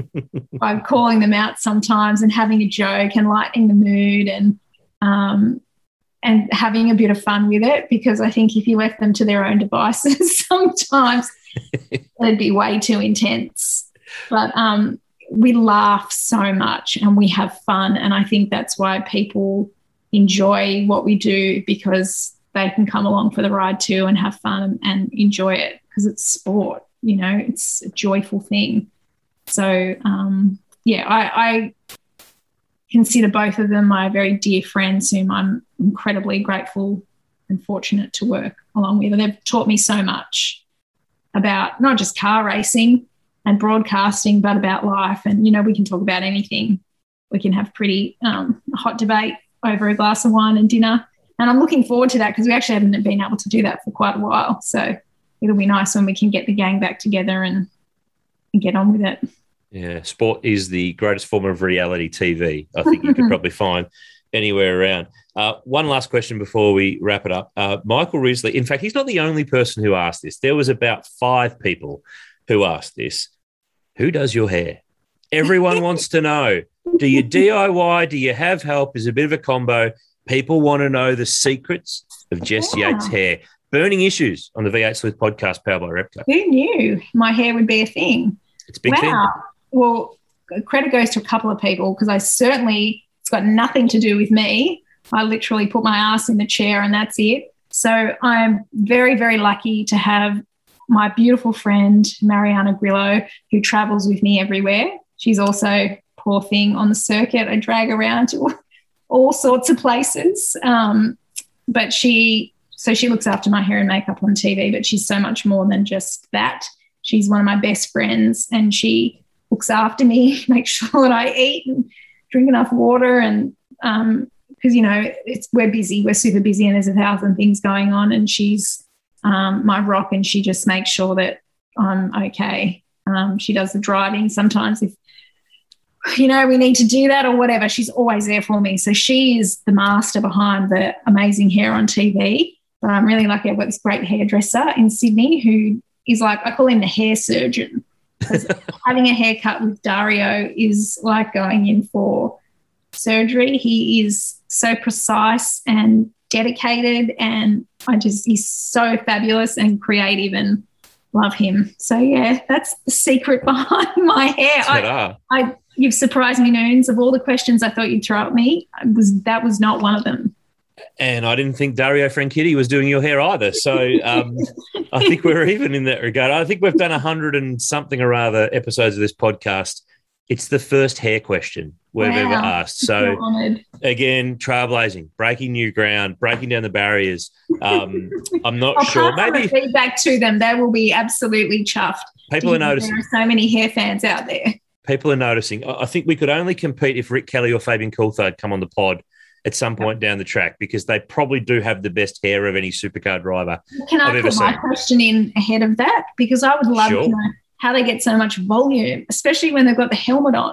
by calling them out sometimes and having a joke and lightening the mood, and um, and having a bit of fun with it, because I think if you left them to their own devices, sometimes it'd be way too intense. But um, we laugh so much and we have fun, and I think that's why people enjoy what we do, because they can come along for the ride too and have fun and enjoy it, because it's sport, you know, it's a joyful thing. So, um, yeah, I, I consider both of them my very dear friends, whom I'm incredibly grateful and fortunate to work along with. And they've taught me so much about not just car racing and broadcasting, but about life. And, you know, we can talk about anything. We can have pretty um, hot debate over a glass of wine and dinner. And I'm looking forward to that, because we actually haven't been able to do that for quite a while. So it'll be nice when we can get the gang back together and, and get on with it. Yeah, sport is the greatest form of reality T V, I think you could probably find anywhere around. Uh, one last question before we wrap it up. Uh, Michael Risley, in fact, he's not the only person who asked this. There was about five people who asked this. Who does your hair? Everyone wants to know. Do you D I Y? Do you have help? Is a bit of a combo. People want to know the secrets of Jess Yeah. Yates' hair. Burning issues on the V eight Sleuth podcast, powered by Repco. Who knew my hair would be a thing? It's a big wow. thing. Well, credit goes to a couple of people, because I certainly, it's got nothing to do with me. I literally put my ass in the chair and that's it. So I'm very, very lucky to have my beautiful friend, Mariana Grillo, who travels with me everywhere. She's also, poor thing, on the circuit. I drag around to all sorts of places. Um, but she, so she looks after my hair and makeup on T V, but she's so much more than just that. She's one of my best friends, and she looks after me, makes sure that I eat and drink enough water. And um, because, you know, it's, we're busy, we're super busy, and there's a thousand things going on, and she's um, my rock, and she just makes sure that I'm okay. Um, she does the driving sometimes if, you know, we need to do that or whatever. She's always there for me. So she is the master behind the amazing hair on T V. But I'm really lucky I've got this great hairdresser in Sydney who is like, I call him the hair surgeon. Because having a haircut with Dario is like going in for surgery. He is so precise and dedicated, and I just, he's so fabulous and creative, and love him. So, yeah, that's the secret behind my hair. I, I, you've surprised me, Noons. Of all the questions I thought you'd throw at me, I was, that was not one of them. And I didn't think Dario Franchitti was doing your hair either. So um, I think we're even in that regard. I think we've done a hundred and something or other episodes of this podcast. It's the first hair question we've wow. ever asked. So, again, trailblazing, breaking new ground, breaking down the barriers. Um, I'm not I'll sure. pass Maybe the feedback to them. They will be absolutely chuffed. People are noticing. There are so many hair fans out there. People are noticing. I think we could only compete if Rick Kelly or Fabian Coulthard come on the pod at some point down the track, because they probably do have the best hair of any supercar driver Can I I've ever put my seen. question in ahead of that? Because I would love Sure. to know how they get so much volume, especially when they've got the helmet on.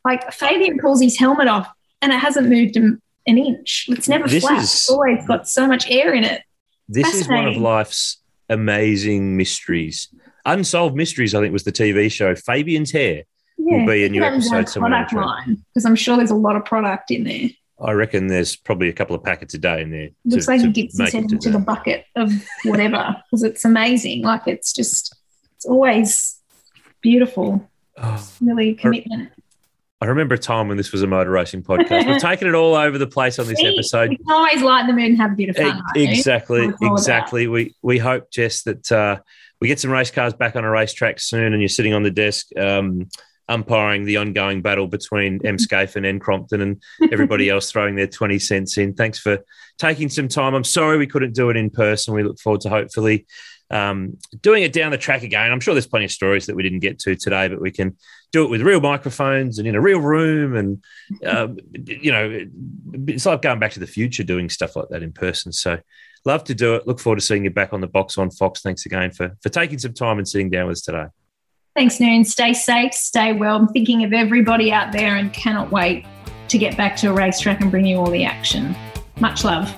Like Fabian pulls his helmet off and it hasn't moved an, an inch. It's never This flat. is- It's always got so much air in it. This is one of Fascinating. life's amazing mysteries. Unsolved Mysteries, I think, was the T V show. Fabian's hair will be a new episode somewhere. in the Product track. line, because I'm sure there's a lot of product in there. I reckon there's probably a couple of packets a day in there. Looks to- like to he gets make his it head to into the that. bucket of whatever because it's amazing. Like it's just, it's always beautiful. Oh, Really commitment. I remember a time when this was a motor racing podcast. We've taken it all over the place on this See, episode. We can always lighten the mood and have a bit of fun. E- right, Lou? Exactly, That's all about. exactly. We we hope, Jess, that uh, we get some race cars back on a racetrack soon, and you're sitting on the desk um, umpiring the ongoing battle between M. Scaife and N. Crompton, and everybody else throwing their twenty cents in. Thanks for taking some time. I'm sorry we couldn't do it in person. We look forward to hopefully um, doing it down the track again. I'm sure there's plenty of stories that we didn't get to today, but we can do it with real microphones and in a real room. And, um, you know, it's like going back to the future doing stuff like that in person. So love to do it. Look forward to seeing you back on the box on Fox. Thanks again for, for taking some time and sitting down with us today. Thanks, Noon. Stay safe, stay well. I'm thinking of everybody out there and cannot wait to get back to a racetrack and bring you all the action. Much love.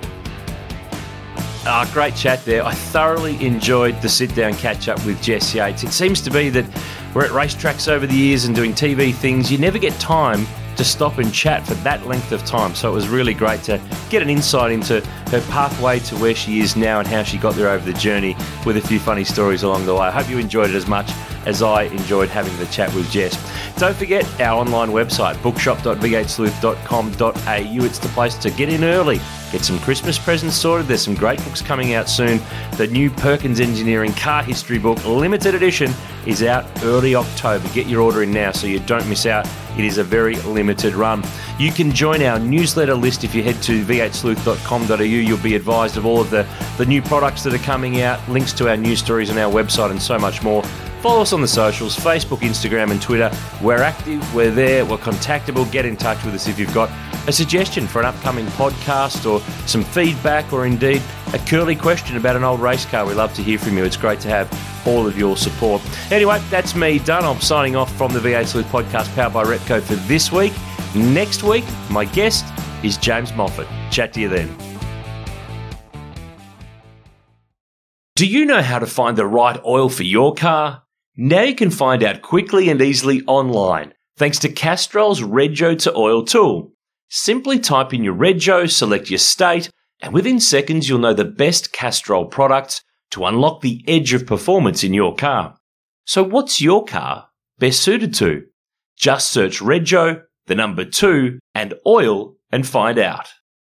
Ah, great chat there. I thoroughly enjoyed the sit-down catch-up with Jess Yates. It seems to be that we're at racetracks over the years and doing T V things. You never get time to stop and chat for that length of time. So it was really great to get an insight into her pathway to where she is now and how she got there over the journey with a few funny stories along the way. I hope you enjoyed it as much as I enjoyed having the chat with Jess. Don't forget our online website, bookshop dot v eight sleuth dot com dot a u. It's the place to get in early, get some Christmas presents sorted. There's some great books coming out soon. The new Perkins Engineering Car History book, limited edition, is out early October. Get your order in now so you don't miss out. It is a very limited run. You can join our newsletter list if you head to v eight sleuth dot com dot a u. You'll be advised of all of the, the new products that are coming out, links to our news stories on our website and so much more. Follow us on the socials, Facebook, Instagram and Twitter. We're active, we're there, we're contactable. Get in touch with us if you've got a suggestion for an upcoming podcast or some feedback or indeed a curly question about an old race car. We love to hear from you. It's great to have all of your support. Anyway, that's me done. I'm signing off from the V eight Sleuth podcast powered by Repco for this week. Next week, my guest is James Moffat. Chat to you then. Do you know how to find the right oil for your car? Now you can find out quickly and easily online thanks to Castrol's Rego to Oil tool. Simply type in your Rego, select your state, and within seconds you'll know the best Castrol products to unlock the edge of performance in your car. So what's your car best suited to? Just search Rego, the number two, and oil and find out.